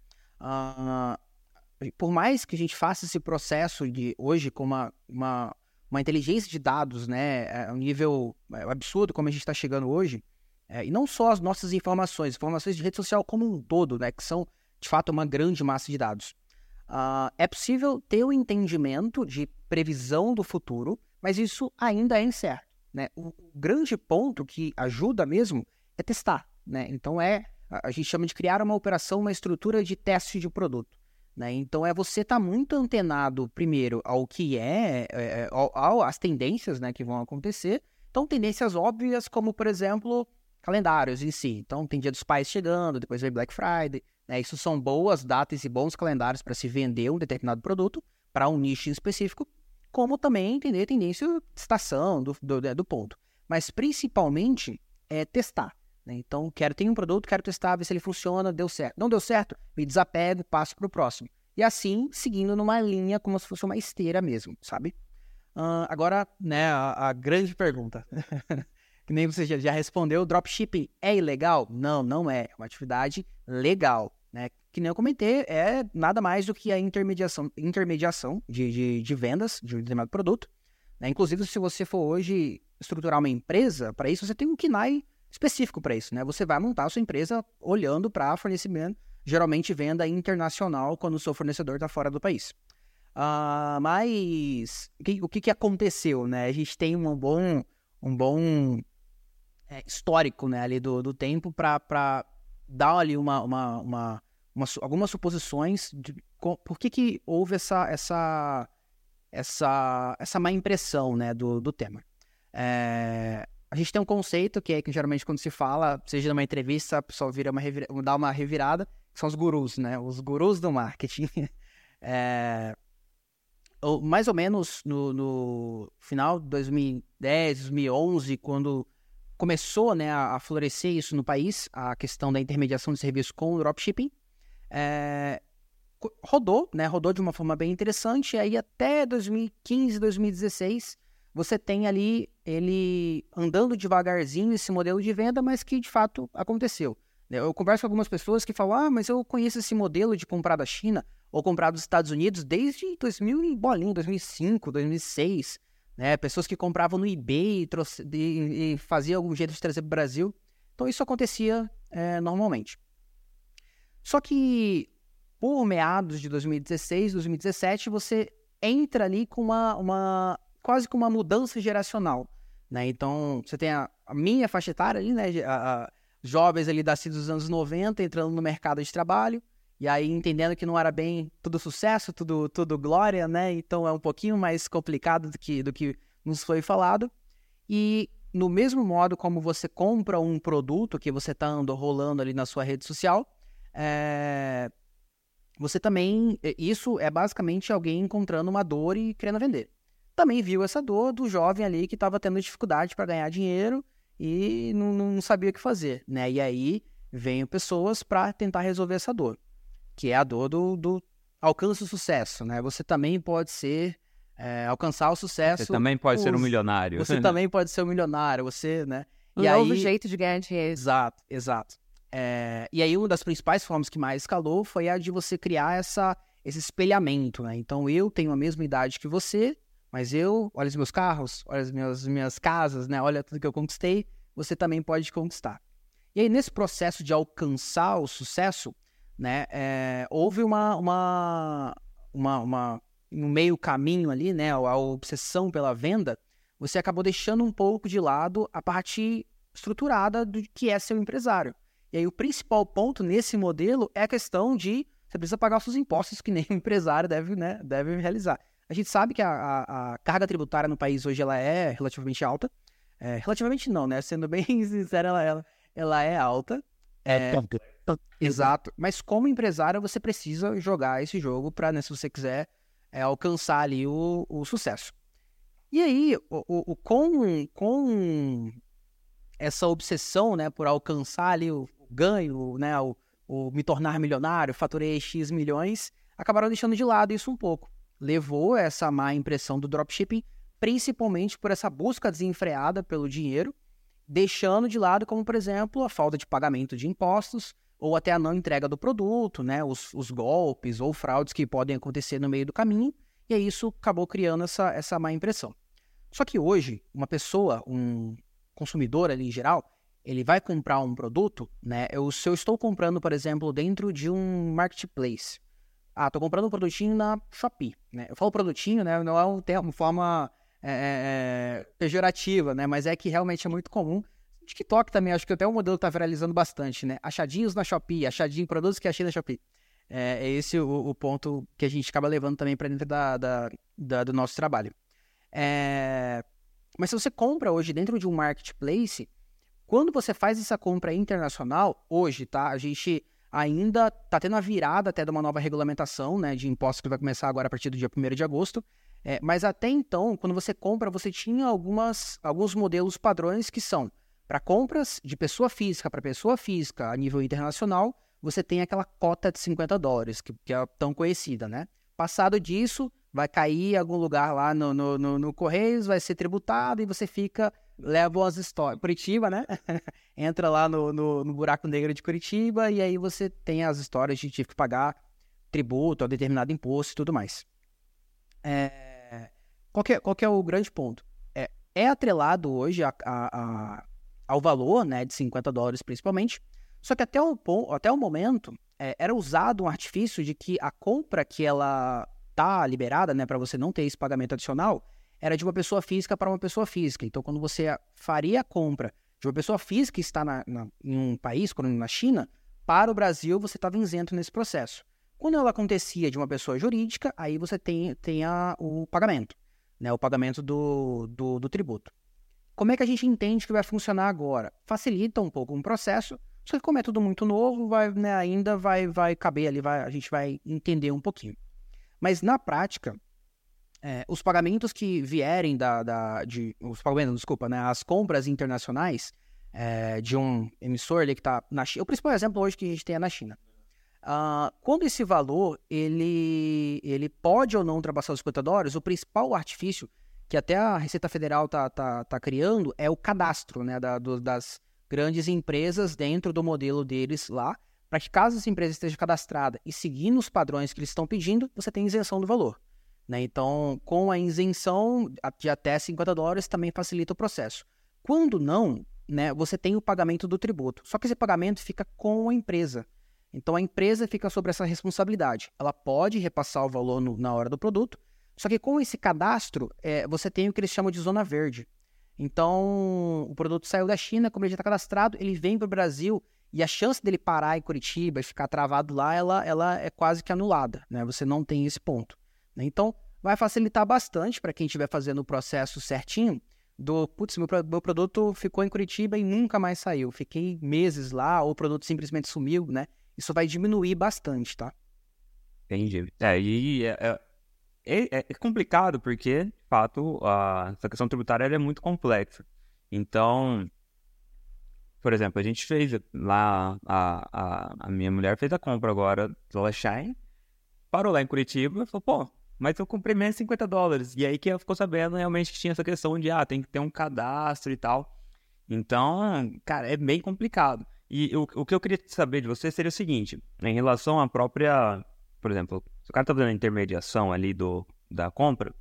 Uh, por mais que a gente faça esse processo de hoje com uma, uma, uma inteligência de dados, né? É um nível absurdo como a gente está chegando hoje, é, e não só as nossas informações, informações de rede social como um todo, né? Que são, de fato, uma grande massa de dados. Uh, é possível ter um entendimento de previsão do futuro, mas isso ainda é incerto, né? O grande ponto que ajuda mesmo é testar, né? Então é, a gente chama de criar uma operação, uma estrutura de teste de produto, né? Então é você estar tá muito antenado primeiro ao que é, é ao, ao, às tendências, né, que vão acontecer. Então tendências óbvias como, por exemplo, calendários em si. Então tem Dia dos Pais chegando, depois vem Black Friday, né? Isso são boas datas e bons calendários para se vender um determinado produto para um nicho específico, como também entender a tendência de estação, do, do, do ponto. Mas principalmente é testar, né? Então, quero ter um produto, quero testar, ver se ele funciona, deu certo. Não deu certo, me desapego, passo para o próximo. E assim, seguindo numa linha como se fosse uma esteira mesmo, sabe? Uh, agora, né, a, a grande pergunta. Que nem você já, já respondeu, dropshipping é ilegal? Não, não é. É uma atividade legal, né? Que nem eu comentei, é nada mais do que a intermediação, intermediação de, de, de vendas de um determinado produto, né? Inclusive, se você for hoje estruturar uma empresa, para isso você tem um K N A I específico para isso, né? Você vai montar a sua empresa olhando para fornecimento, geralmente venda internacional, quando o seu fornecedor está fora do país. Uh, mas o que, o que, que aconteceu, né? A gente tem um bom, um bom é, histórico, né, ali do, do tempo para dar ali uma... uma, uma Uma, algumas suposições de com, por que, que houve essa, essa, essa, essa má impressão, né, do, do tema. É, a gente tem um conceito que é que geralmente quando se fala, seja numa entrevista, a pessoa vira uma revira, dá uma revirada, que são os gurus, né, os gurus do marketing. É, ou, mais ou menos no, no final de dois mil e dez, dois mil e onze, quando começou, né, a, a florescer isso no país, a questão da intermediação de serviços com o dropshipping, É, rodou, né? Rodou de uma forma bem interessante. E aí até dois mil e quinze, dois mil e dezesseis, você tem ali ele andando devagarzinho esse modelo de venda, mas que de fato aconteceu. Eu converso com algumas pessoas que falam, ah, mas eu conheço esse modelo de comprar da China ou comprar dos Estados Unidos desde dois mil e bolinho, dois mil e cinco, dois mil e seis, né? Pessoas que compravam no eBay e, trouxe, e, e faziam algum jeito de trazer para o Brasil. Então isso acontecia é, normalmente. Só que, por meados de dois mil e dezesseis, dois mil e dezessete, você entra ali com uma, uma quase com uma mudança geracional, né? Então, você tem a, a minha faixa etária ali, né? A, a, jovens ali da dos anos noventa entrando no mercado de trabalho, e aí entendendo que não era bem tudo sucesso, tudo, tudo glória, né? Então, é um pouquinho mais complicado do que, do que nos foi falado. E, no mesmo modo como você compra um produto que você está rolando ali na sua rede social, É, você também, isso é basicamente alguém encontrando uma dor e querendo vender. Também viu essa dor do jovem ali que estava tendo dificuldade para ganhar dinheiro e não, não sabia o que fazer, né? E aí vêm pessoas para tentar resolver essa dor, que é a dor do, do alcance do sucesso, né? Você também pode ser, é, alcançar o sucesso. Você também pode os, ser um milionário. Você também pode ser um milionário, você, né? Um e novo aí, jeito de ganhar dinheiro. Exato, exato. É, e aí uma das principais formas que mais escalou foi a de você criar essa, esse espelhamento, né? Então eu tenho a mesma idade que você, mas eu, olha os meus carros, olha as minhas, minhas casas, né? Olha tudo que eu conquistei, você também pode conquistar. E aí nesse processo de alcançar o sucesso, né? É, houve uma, uma, uma, uma, um meio caminho ali, né? A obsessão pela venda, você acabou deixando um pouco de lado a parte estruturada do que é ser um empresário. E aí o principal ponto nesse modelo é a questão de você precisa pagar os seus impostos que nem um empresário deve, né, deve realizar. A gente sabe que a, a, a carga tributária no país hoje ela é relativamente alta. É, relativamente não, né? Sendo bem sincero, ela, ela, ela é alta. É, é, exato. Mas como empresário você precisa jogar esse jogo para, né, se você quiser é, alcançar ali o, o sucesso. E aí, o, o, o, com, com essa obsessão, né, por alcançar ali o ganho, né, o, o me tornar milionário, faturei X milhões, acabaram deixando de lado isso um pouco. Levou essa má impressão do dropshipping, principalmente por essa busca desenfreada pelo dinheiro, deixando de lado, como por exemplo, a falta de pagamento de impostos, ou até a não entrega do produto, né, os, os golpes ou fraudes que podem acontecer no meio do caminho, e aí isso acabou criando essa, essa má impressão. Só que hoje, uma pessoa, um consumidor ali em geral, ele vai comprar um produto, né? Eu, se eu estou comprando, por exemplo, dentro de um marketplace, ah, estou comprando um produtinho na Shopee, né? Eu falo produtinho, né? Não é um termo, forma é, é, pejorativa, né? Mas é que realmente é muito comum. TikTok também, acho que até o modelo está viralizando bastante, né? Achadinhos na Shopee, achadinho, produtos que achei na Shopee. É, é esse o, o ponto que a gente acaba levando também para dentro da, da, da, do nosso trabalho. É... Mas se você compra hoje dentro de um marketplace, quando você faz essa compra internacional, hoje, tá? A gente ainda tá tendo a virada até de uma nova regulamentação, né, de impostos que vai começar agora a partir do dia primeiro de agosto. É, mas até então, quando você compra, você tinha algumas, alguns modelos padrões que são para compras de pessoa física para pessoa física a nível internacional, você tem aquela cota de cinquenta dólares, que, que é tão conhecida, né? Passado disso, vai cair em algum lugar lá no, no, no, no Correios, vai ser tributado e você fica, leva umas histórias. Curitiba, né? Entra lá no, no, no buraco negro de Curitiba e aí você tem as histórias de tive que pagar tributo a determinado imposto e tudo mais. É... Qual, que é, qual que é o grande ponto? É, é atrelado hoje a, a, a, ao valor, né, de cinquenta dólares principalmente, só que até o, até o momento é, era usado um artifício de que a compra que ela tá liberada, né, para você não ter esse pagamento adicional, era de uma pessoa física para uma pessoa física. Então, quando você faria a compra de uma pessoa física que está na, na, em um país, quando na China, para o Brasil, você estava isento nesse processo. Quando ela acontecia de uma pessoa jurídica, aí você tem, tem a, o pagamento, né, o pagamento do, do, do tributo. Como é que a gente entende que vai funcionar agora? Facilita um pouco o processo, só que como é tudo muito novo, vai, né, ainda vai, vai caber ali, vai, a gente vai entender um pouquinho. Mas na prática, é, os pagamentos que vierem da, da de, os pagamentos, desculpa, né, as compras internacionais é, de um emissor ali que está na China, o principal exemplo hoje que a gente tem é na China. Uh, quando esse valor ele, ele pode ou não ultrapassar os cinquenta dólares, o principal artifício que até a Receita Federal está tá, tá criando é o cadastro, né, da, do, das grandes empresas dentro do modelo deles lá, para que caso essa empresa esteja cadastrada e seguindo os padrões que eles estão pedindo, você tem isenção do valor, né? Então, com a isenção de até cinquenta dólares também facilita o processo. Quando não, né, você tem o pagamento do tributo, só que esse pagamento fica com a empresa. Então, a empresa fica sobre essa responsabilidade. Ela pode repassar o valor no, na hora do produto, só que com esse cadastro, é, você tem o que eles chamam de zona verde. Então, o produto saiu da China, como ele já está cadastrado, ele vem para o Brasil e a chance dele parar em Curitiba e ficar travado lá, ela, ela é quase que anulada, né? Você não tem esse ponto, né? Então, vai facilitar bastante para quem estiver fazendo o processo certinho do, putz, meu, meu produto ficou em Curitiba e nunca mais saiu. Fiquei meses lá, ou o produto simplesmente sumiu, né? Isso vai diminuir bastante, tá? Entendi. É, e é, é, é complicado porque, de fato, a, essa questão tributária ela é muito complexa. Então, por exemplo, a gente fez lá, a, a, a minha mulher fez a compra agora do Lashine, parou lá em Curitiba e falou, pô, mas eu comprei menos de cinquenta dólares. E aí que ela ficou sabendo realmente que tinha essa questão de, ah, tem que ter um cadastro e tal. Então, cara, é bem complicado. E o, o que eu queria saber de você seria o seguinte, em relação à própria, por exemplo, se o cara tá fazendo a intermediação ali do, da compra,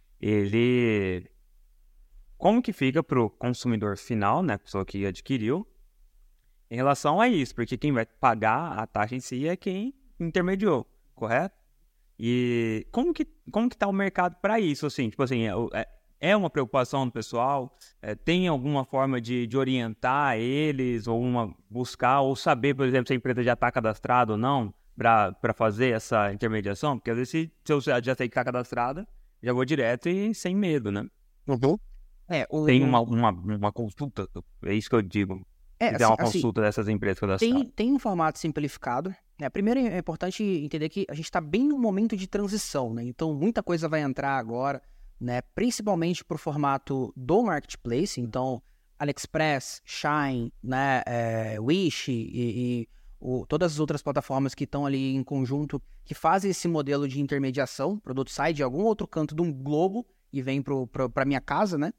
ele, como que fica pro consumidor final, né, a pessoa que adquiriu, em relação a isso, porque quem vai pagar a taxa em si é quem intermediou, correto? E como que, como que tá o mercado para isso, assim, tipo assim, é, é uma preocupação do pessoal? É, tem alguma forma de, de orientar eles, ou uma, buscar, ou saber, por exemplo, se a empresa já está cadastrada ou não, para fazer essa intermediação? Porque às vezes, se, se eu já sei que está cadastrada, já vou direto e sem medo, né? Uhum. É, o, tem uma, uma, uma consulta, é isso que eu digo. É, tem assim, uma assim, consulta dessas empresas cadastradas. Tem, tem um formato simplificado. Né? Primeiro é importante entender que a gente está bem no momento de transição, né? Então muita coisa vai entrar agora né, principalmente para o formato do marketplace, então AliExpress, Shine, né, é, Wish e, e o, todas as outras plataformas que estão ali em conjunto, que fazem esse modelo de intermediação, o produto sai de algum outro canto do globo e vem para a minha casa, né?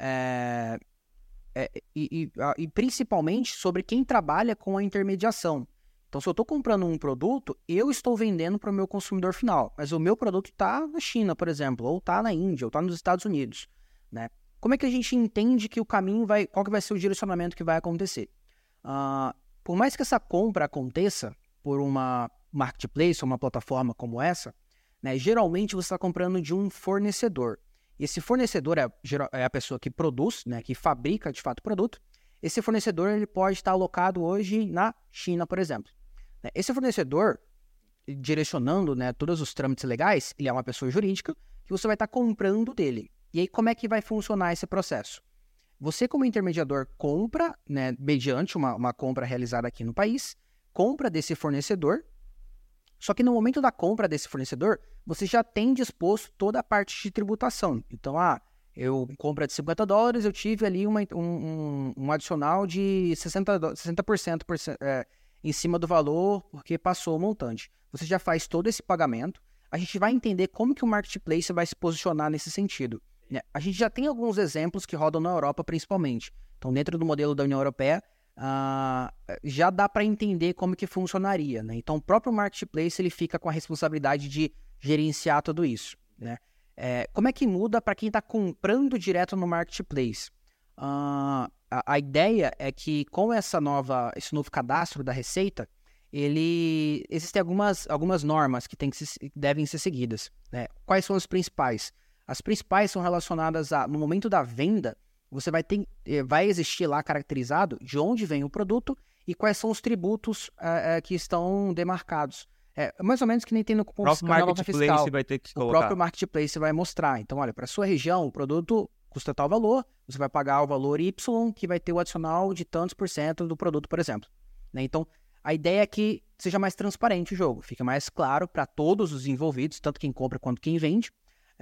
É, é, e, e, e principalmente sobre quem trabalha com a intermediação. Então, se eu estou comprando um produto, eu estou vendendo para o meu consumidor final, mas o meu produto está na China, por exemplo, ou está na Índia, ou está nos Estados Unidos, né? Como é que a gente entende que o caminho vai... Qual que vai ser o direcionamento que vai acontecer? Uh, por mais que essa compra aconteça por uma marketplace, uma plataforma como essa, né, geralmente você está comprando de um fornecedor. Esse fornecedor é, é a pessoa que produz, né, que fabrica de fato o produto. Esse fornecedor ele pode estar alocado hoje na China, por exemplo. Esse fornecedor, direcionando, né, todos os trâmites legais, ele é uma pessoa jurídica que você vai estar comprando dele. E aí, como é que vai funcionar esse processo? Você, como intermediador, compra, né, mediante uma, uma compra realizada aqui no país, compra desse fornecedor, só que no momento da compra desse fornecedor, você já tem disposto toda a parte de tributação. Então, ah, eu compra de cinquenta dólares, eu tive ali uma, um, um, um adicional de sessenta por cento, por cento é, em cima do valor, porque passou o montante. Você já faz todo esse pagamento. A gente vai entender como que o marketplace vai se posicionar nesse sentido. A gente já tem alguns exemplos que rodam na Europa, principalmente. Então, dentro do modelo da União Europeia, uh, já dá para entender como que funcionaria, né? Então, o próprio marketplace ele fica com a responsabilidade de gerenciar tudo isso, né? É, como é que muda para quem está comprando direto no marketplace? Uh, a, a ideia é que com essa nova, esse novo cadastro da Receita, ele, existem algumas, algumas normas que, tem que, se, que devem ser seguidas, né? Quais são as principais? As principais são relacionadas a, no momento da venda, você vai ter, vai existir lá caracterizado de onde vem o produto e quais são os tributos é, é, que estão demarcados. É mais ou menos que nem tem no cupom fiscal, na nota fiscal. Vai ter que o próprio marketplace vai mostrar. Então, olha, para a sua região, o produto custa tal valor, você vai pagar o valor Y, que vai ter o adicional de tantos por cento do produto, por exemplo. Né? Então, a ideia é que seja mais transparente o jogo, fica mais claro para todos os envolvidos, tanto quem compra quanto quem vende,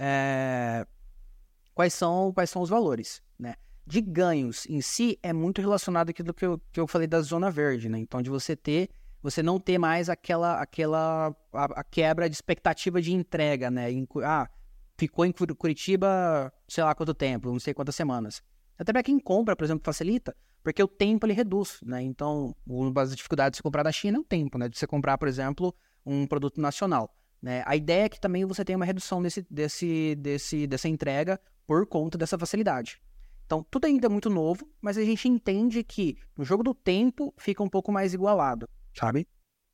é... quais, são, quais são os valores. Né? De ganhos em si, é muito relacionado àquilo que eu, que eu falei da zona verde, né? Então, de você ter, você não ter mais aquela, aquela a, a quebra de expectativa de entrega, né? Em, ah, ficou em Curitiba, sei lá quanto tempo, não sei quantas semanas. Até para quem compra, por exemplo, facilita, porque o tempo ele reduz, né? Então, uma das dificuldades de você comprar da China é o tempo, né? De você comprar, por exemplo, um produto nacional. Né? A ideia é que também você tenha uma redução desse, desse, desse, dessa entrega por conta dessa facilidade. Então, tudo ainda é muito novo, mas a gente entende que no jogo do tempo fica um pouco mais igualado, sabe?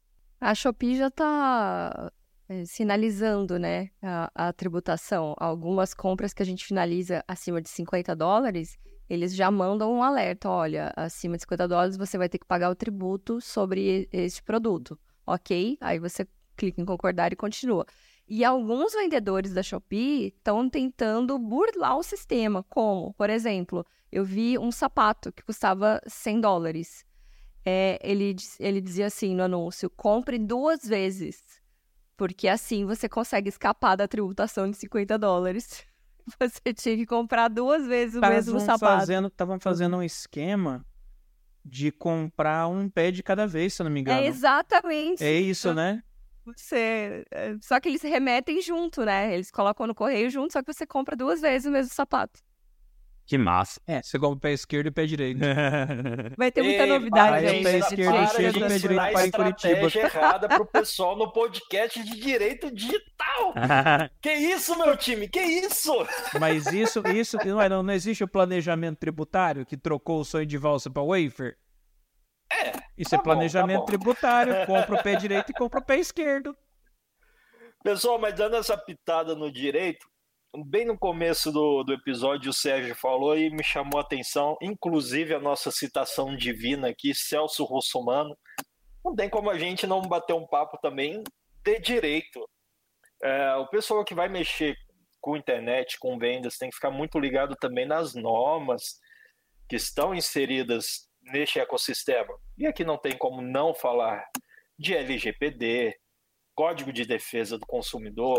A Shopee já está é, sinalizando, né, a, a tributação. Algumas compras que a gente finaliza acima de cinquenta dólares, eles já mandam um alerta. Olha, acima de cinquenta dólares você vai ter que pagar o tributo sobre este produto. Ok? Aí você clica em concordar e continua. E alguns vendedores da Shopee estão tentando burlar o sistema. Como? Por exemplo, eu vi um sapato que custava cem dólares. É, ele, ele dizia assim no anúncio, compre duas vezes, porque assim você consegue escapar da tributação de cinquenta dólares. Você tinha que comprar duas vezes o Tava mesmo sapato. Fazendo, estavam fazendo um esquema de comprar um pé de cada vez, se eu não me engano. É exatamente. É isso, né? Você... Só que eles remetem junto, né? Eles colocam no correio junto, só que você compra duas vezes o mesmo sapato. Que massa. É, você compra o pé esquerdo e o pé direito. Vai ter muita Ei, novidade para, aí. pé isso, esquerdo, para chega de o pé direito ensinar para em Curitiba. estratégia errada pro pessoal no podcast de direito digital. Que isso, meu time? Que isso? Mas isso, isso não, é, não existe o planejamento tributário que trocou o sonho de valsa para wafer? É. Isso tá é planejamento bom, tá tributário. Compra o pé direito e compra o pé esquerdo. Pessoal, mas dando essa pitada no direito, bem no começo do, do episódio o Sérgio falou e me chamou a atenção, inclusive a nossa citação divina aqui, Celso Russomano. Não tem como a gente não bater um papo também de direito. É, o pessoal que vai mexer com internet, com vendas, tem que ficar muito ligado também nas normas que estão inseridas neste ecossistema. E aqui não tem como não falar de L G P D, Código de Defesa do Consumidor,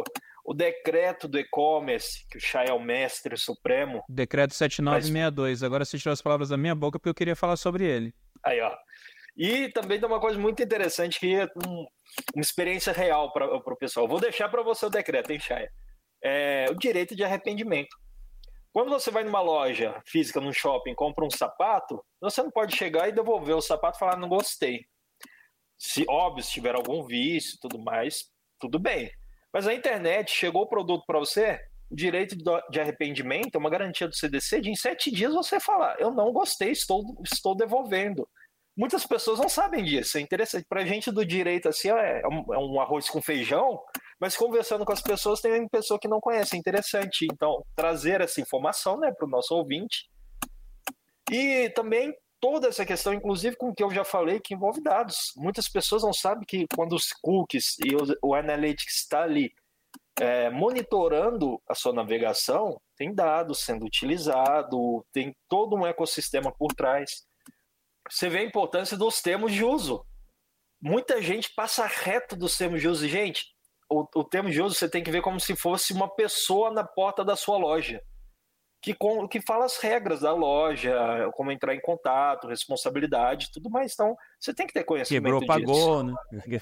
o decreto do e-commerce, que o Chay é o mestre supremo. Decreto sete nove seis dois. Mas... Agora você tirou as palavras da minha boca porque eu queria falar sobre ele. Aí, ó. E também tem uma coisa muito interessante que é um, uma experiência real para o pessoal. Vou deixar para você o decreto, hein, Chay? É o direito de arrependimento. Quando você vai numa loja física, num shopping, compra um sapato, você não pode chegar e devolver o sapato e falar, não gostei. Se, óbvio, se tiver algum vício e tudo mais, tudo bem. Mas a internet, chegou o produto para você, o direito de arrependimento é uma garantia do C D C de em sete dias você falar, eu não gostei, estou, estou devolvendo. Muitas pessoas não sabem disso, é interessante. Para a gente do direito, assim, é um, é um arroz com feijão, mas conversando com as pessoas, tem pessoa que não conhece, é interessante. Então, trazer essa informação, né, para o nosso ouvinte. E também toda essa questão, inclusive com o que eu já falei, que envolve dados. Muitas pessoas não sabem que quando os cookies e o, o Analytics está ali é, monitorando a sua navegação, tem dados sendo utilizados, tem todo um ecossistema por trás. Você vê a importância dos termos de uso. Muita gente passa reto dos termos de uso. Gente, o, o termo de uso você tem que ver como se fosse uma pessoa na porta da sua loja. Que, com, que fala as regras da loja, como entrar em contato, responsabilidade, tudo mais. Então, você tem que ter conhecimento Quebrou, disso. pagou, né?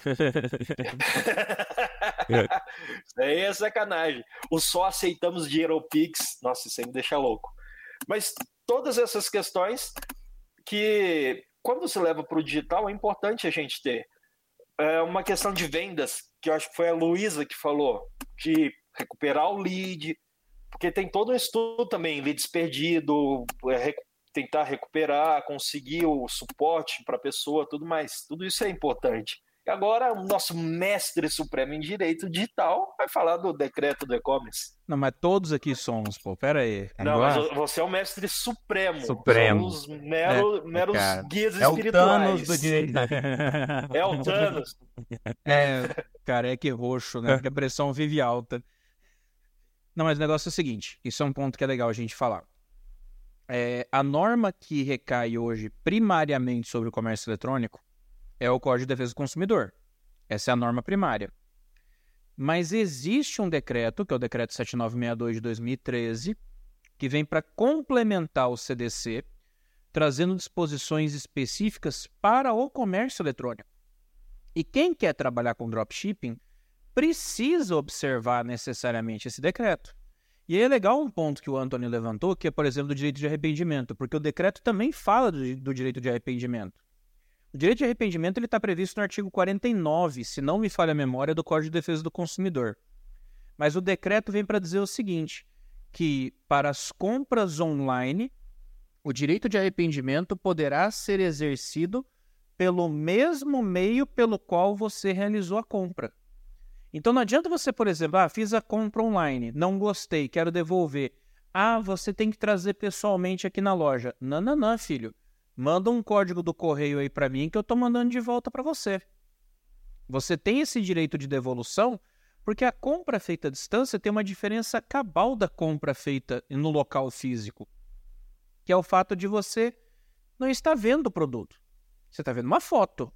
Isso aí é sacanagem. O só aceitamos dinheiro ou Pix, nossa, isso aí me deixa louco. Mas todas essas questões que, quando você leva para o digital, é importante a gente ter. É uma questão de vendas, que eu acho que foi a Luísa que falou, de recuperar o lead, porque tem todo um estudo também, leads perdido, é, tentar recuperar, conseguir o suporte para a pessoa, tudo mais. Tudo isso é importante. E agora o nosso mestre supremo em direito digital vai falar do decreto do e-commerce. Não, mas todos aqui somos, pô. Pera aí. Não, mas você é o mestre supremo. Supremo. Somos mero, É, meros cara. guias É o espirituais. Thanos do direito. É o Thanos. É, careca e roxo, né? Porque a pressão vive alta. Não, mas o negócio é o seguinte. Isso é um ponto que é legal a gente falar. É, a norma que recai hoje primariamente sobre o comércio eletrônico é o Código de Defesa do Consumidor. Essa é a norma primária. Mas existe um decreto, que é o decreto sete nove seis dois de dois mil e treze, que vem para complementar o C D C, trazendo disposições específicas para o comércio eletrônico. E quem quer trabalhar com dropshipping precisa observar necessariamente esse decreto. E aí é legal um ponto que o Antônio levantou, que é, por exemplo, do direito de arrependimento, porque o decreto também fala do, do direito de arrependimento. O direito de arrependimento está previsto no artigo quarenta e nove, se não me falha a memória, do Código de Defesa do Consumidor. Mas o decreto vem para dizer o seguinte, que para as compras online, o direito de arrependimento poderá ser exercido pelo mesmo meio pelo qual você realizou a compra. Então não adianta você, por exemplo, ah, fiz a compra online, não gostei, quero devolver. Ah, você tem que trazer pessoalmente aqui na loja. Não, não, não, filho. Manda um código do correio aí para mim que eu tô mandando de volta para você. Você tem esse direito de devolução porque a compra feita à distância tem uma diferença cabal da compra feita no local físico, que é o fato de você não estar vendo o produto. Você está vendo uma foto.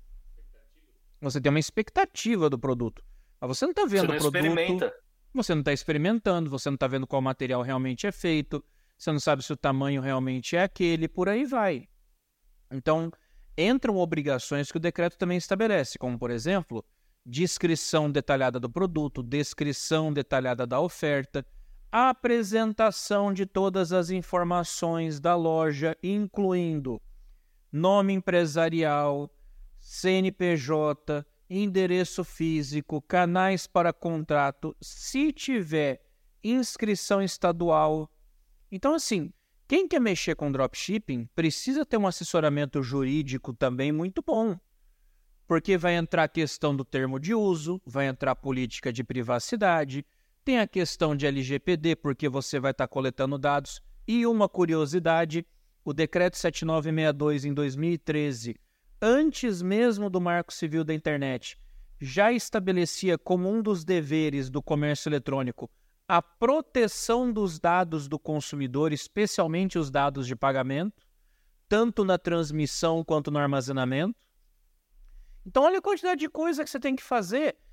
Você tem uma expectativa do produto. Mas você não está vendo o produto. Você não experimenta. Você não está experimentando, você não está vendo qual material realmente é feito, você não sabe se o tamanho realmente é aquele, por aí vai. Então, entram obrigações que o decreto também estabelece, como, por exemplo, descrição detalhada do produto, descrição detalhada da oferta, apresentação de todas as informações da loja, incluindo nome empresarial, C N P J, endereço físico, canais para contrato, se tiver inscrição estadual. Então, assim, quem quer mexer com dropshipping precisa ter um assessoramento jurídico também muito bom, porque vai entrar a questão do termo de uso, vai entrar a política de privacidade, tem a questão de L G P D, porque você vai estar coletando dados. E uma curiosidade, o decreto sete nove seis dois em dois mil e treze, antes mesmo do Marco Civil da Internet, já estabelecia como um dos deveres do comércio eletrônico a proteção dos dados do consumidor, especialmente os dados de pagamento, tanto na transmissão quanto no armazenamento. Então, olha a quantidade de coisa que você tem que fazer.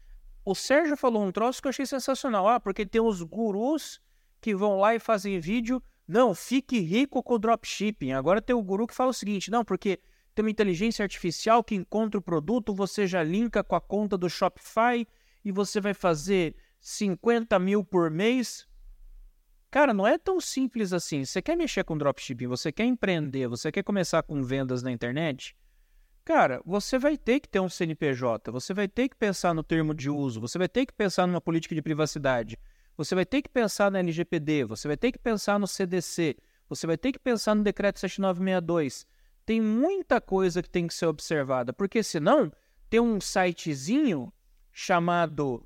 o Sérgio falou um troço que eu achei sensacional. Ah, porque tem os gurus que vão lá e fazem vídeo. Não, fique rico com o dropshipping. Agora tem o guru que fala o seguinte, não, porque tem uma inteligência artificial que encontra o produto, você já linka com a conta do Shopify e você vai fazer cinquenta mil por mês. Cara, não é tão simples assim. Você quer mexer com dropshipping, você quer empreender, você quer começar com vendas na internet? Cara, você vai ter que ter um C N P J, você vai ter que pensar no termo de uso, você vai ter que pensar numa política de privacidade, você vai ter que pensar na L G P D, você vai ter que pensar no C D C, você vai ter que pensar no Decreto sete nove seis dois. Tem muita coisa que tem que ser observada, porque senão tem um sitezinho chamado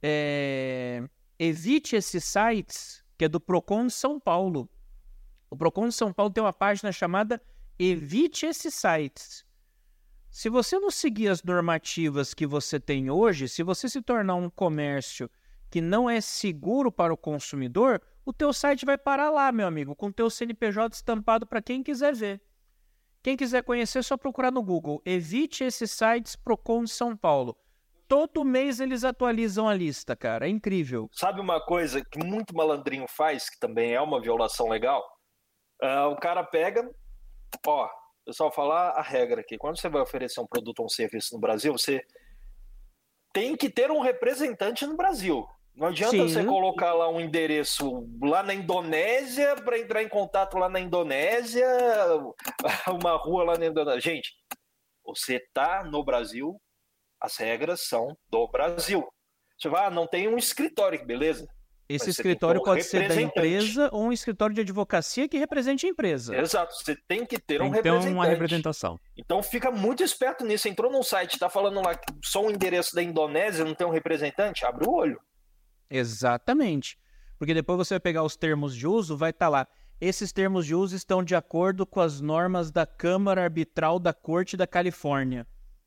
é, Evite Esses Sites, que é do Procon de São Paulo. O Procon de São Paulo tem uma página chamada Evite Esses Sites. Se você não seguir as normativas que você tem hoje, se você se tornar um comércio que não é seguro para o consumidor, o teu site vai parar lá, meu amigo, com o teu C N P J estampado para quem quiser ver. Quem quiser conhecer, é só procurar no Google. Evite Esses Sites, Procon de São Paulo. Todo mês eles atualizam a lista, cara. É incrível. Sabe uma coisa que muito malandrinho faz, que também é uma violação legal? Uh, o cara pega... Ó, pessoal, falar a regra aqui. Quando você vai oferecer um produto ou um serviço no Brasil, você tem que ter um representante no Brasil. Não adianta Sim. você colocar lá um endereço lá na Indonésia para entrar em contato lá na Indonésia, uma rua lá na Indonésia. Gente, você está no Brasil, as regras são do Brasil. Você vai, ah, não tem um escritório, beleza? Esse escritório um pode ser da empresa ou um escritório de advocacia que represente a empresa. Exato, você tem que ter tem um que ter representante. uma representação. Então fica muito esperto nisso. Entrou num site, está falando lá que só um endereço da Indonésia, não tem um representante? Abre o olho. Exatamente. Porque depois você vai pegar os termos de uso, vai estar lá. Esses termos de uso estão de acordo com as normas da Câmara Arbitral da Corte da Califórnia.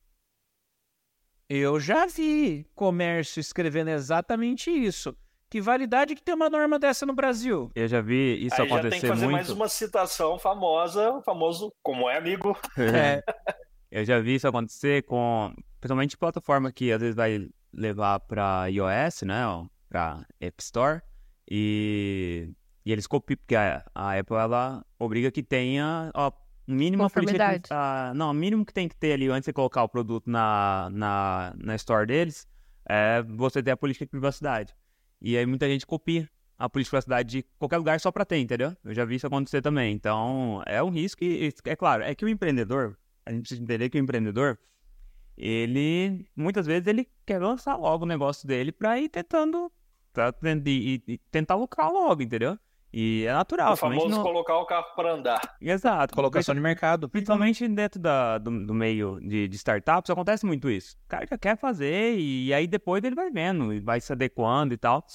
Eu já vi comércio escrevendo exatamente isso. Que validade que tem uma norma dessa no Brasil? Eu já vi isso Aí acontecer muito. Já tem que fazer muito. mais uma citação famosa, o famoso como é amigo. É. Eu já vi isso acontecer com, principalmente plataforma que às vezes vai levar para iOS, né, para App Store, e, e eles copiam, porque a, a Apple, ela obriga que tenha, ó, mínima política, de, a, não, o mínimo que tem que ter ali antes de colocar o produto na, na, na Store deles, é você ter a política de privacidade. E aí muita gente copia a política de privacidade de qualquer lugar só para ter, entendeu? Eu já vi isso acontecer também. Então, é um risco e, é claro, é que o empreendedor, a gente precisa entender que o empreendedor, ele, muitas vezes, ele quer lançar logo o negócio dele para ir tentando, pra, e, e tentar lucrar logo, entendeu? E é natural. O famoso não... colocar o carro para andar. Exato. Colocação de mercado. Principalmente dentro da, do, do meio de, de startups, acontece muito isso. O cara já quer fazer e, e aí depois ele vai vendo, e vai se adequando e tal.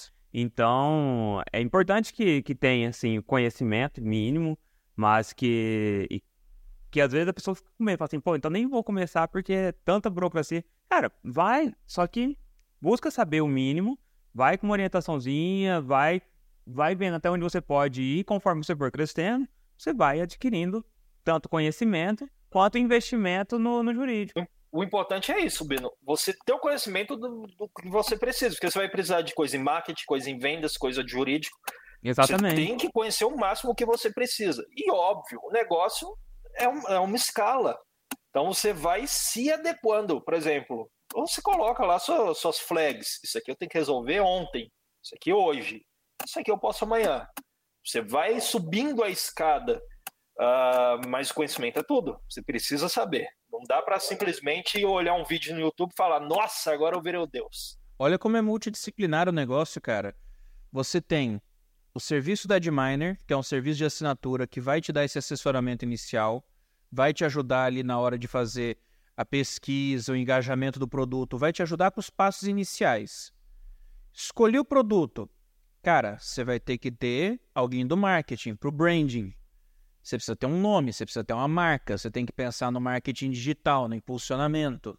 Então, é importante que, que tenha, assim, o conhecimento mínimo, mas que, e, que às vezes a pessoa fica com medo, fala assim, pô, então nem vou começar porque é tanta burocracia. Cara, vai, só que busca saber o mínimo, vai com uma orientaçãozinha, vai... vai vendo até onde você pode ir, conforme você for crescendo, você vai adquirindo tanto conhecimento quanto investimento no, no jurídico. O importante é isso, Bino, você ter o conhecimento do, do que você precisa, porque você vai precisar de coisa em marketing, coisa em vendas, coisa de jurídico. Exatamente. Você tem que conhecer o máximo que você precisa. E óbvio, o negócio é, um, é uma escala. Então você vai se adequando. Por exemplo, você coloca lá suas, suas flags. Isso aqui eu tenho que resolver ontem. Isso aqui hoje. Isso aqui eu posso amanhã. Você vai subindo a escada, uh, mas conhecimento é tudo. Você precisa saber. Não dá para simplesmente olhar um vídeo no YouTube e falar, nossa, agora eu virei o Deus. Olha como é multidisciplinar o negócio, cara. Você tem o serviço da Adminer, que é um serviço de assinatura que vai te dar esse assessoramento inicial, vai te ajudar ali na hora de fazer a pesquisa, o engajamento do produto, vai te ajudar com os passos iniciais. Escolhi o produto. Cara, você vai ter que ter alguém do marketing, para o branding. Você precisa ter um nome, você precisa ter uma marca, você tem que pensar no marketing digital, no impulsionamento.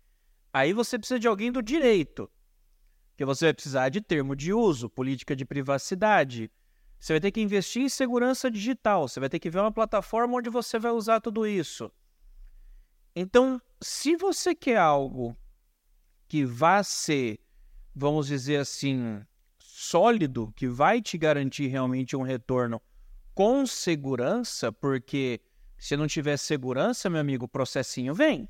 Aí você precisa de alguém do direito, que você vai precisar de termo de uso, política de privacidade. Você vai ter que investir em segurança digital, você vai ter que ver uma plataforma onde você vai usar tudo isso. Então, se você quer algo que vá ser vamos dizer assim, sólido, que vai te garantir realmente um retorno com segurança, porque se não tiver segurança, meu amigo, o processinho vem.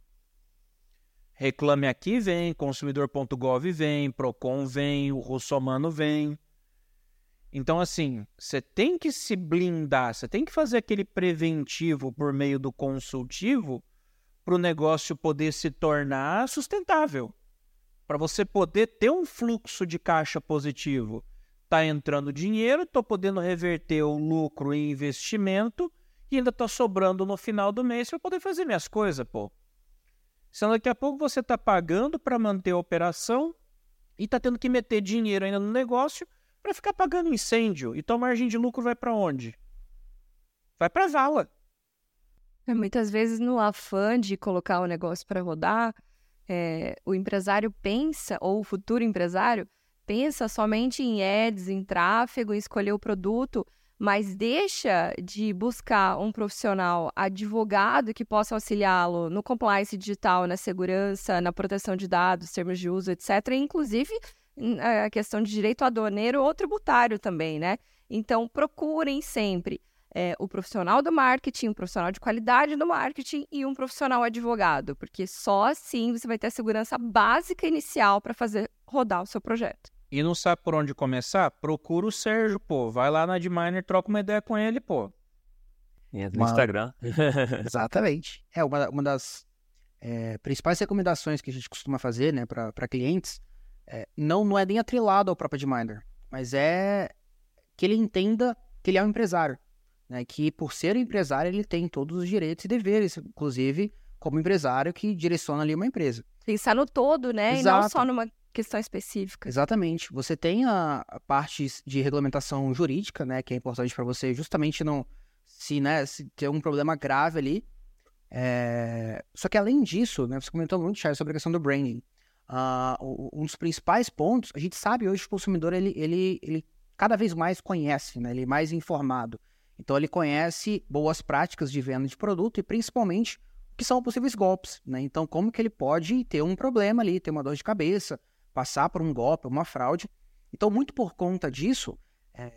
Reclame Aqui vem, consumidor ponto gov vem, Procon vem, o Russomano vem. Então, assim, você tem que se blindar, você tem que fazer aquele preventivo por meio do consultivo para o negócio poder se tornar sustentável. Para você poder ter um fluxo de caixa positivo. Tá entrando dinheiro, tô podendo reverter o lucro em investimento e ainda tá sobrando no final do mês para poder fazer minhas coisas, pô. Senão daqui a pouco você tá pagando para manter a operação e tá tendo que meter dinheiro ainda no negócio para ficar pagando incêndio. E tua margem de lucro vai para onde? Vai para vala. Muitas vezes no afã de colocar o negócio para rodar, é, o empresário pensa, ou o futuro empresário, pensa somente em ads, em tráfego, em escolher o produto, mas deixa de buscar um profissional advogado que possa auxiliá-lo no compliance digital, na segurança, na proteção de dados, termos de uso, etcétera. E, inclusive, a questão de direito aduaneiro ou tributário também, né? Então, procurem sempre é, o profissional do marketing, um profissional de qualidade do marketing e um profissional advogado, porque só assim você vai ter a segurança básica inicial para fazer rodar o seu projeto. E não sabe por onde começar? Procura o Sérgio, pô. Vai lá na Adminer, troca uma ideia com ele, pô. Entra no Uma- Instagram. Exatamente. É uma, uma das é, principais recomendações que a gente costuma fazer, né, para clientes, é, não, não é nem atrelado ao próprio Adminer, mas é que ele entenda que ele é um empresário, né, que por ser empresário ele tem todos os direitos e deveres, inclusive como empresário que direciona ali uma empresa. Pensar no todo, né? E não Exato. só numa questão específica. Exatamente. Você tem a, a parte de regulamentação jurídica, né, que é importante para você justamente não se, né, se ter um problema grave ali. É, Só que além disso, né, você comentou muito, Charles, sobre a questão do branding. Ah, o- um dos principais pontos, a gente sabe hoje que o consumidor ele, ele, ele cada vez mais conhece, né, ele é mais informado. Então ele conhece boas práticas de venda de produto e principalmente o que são possíveis golpes, né? Então como que ele pode ter um problema ali, ter uma dor de cabeça, passar por um golpe, uma fraude. Então, muito por conta disso, é,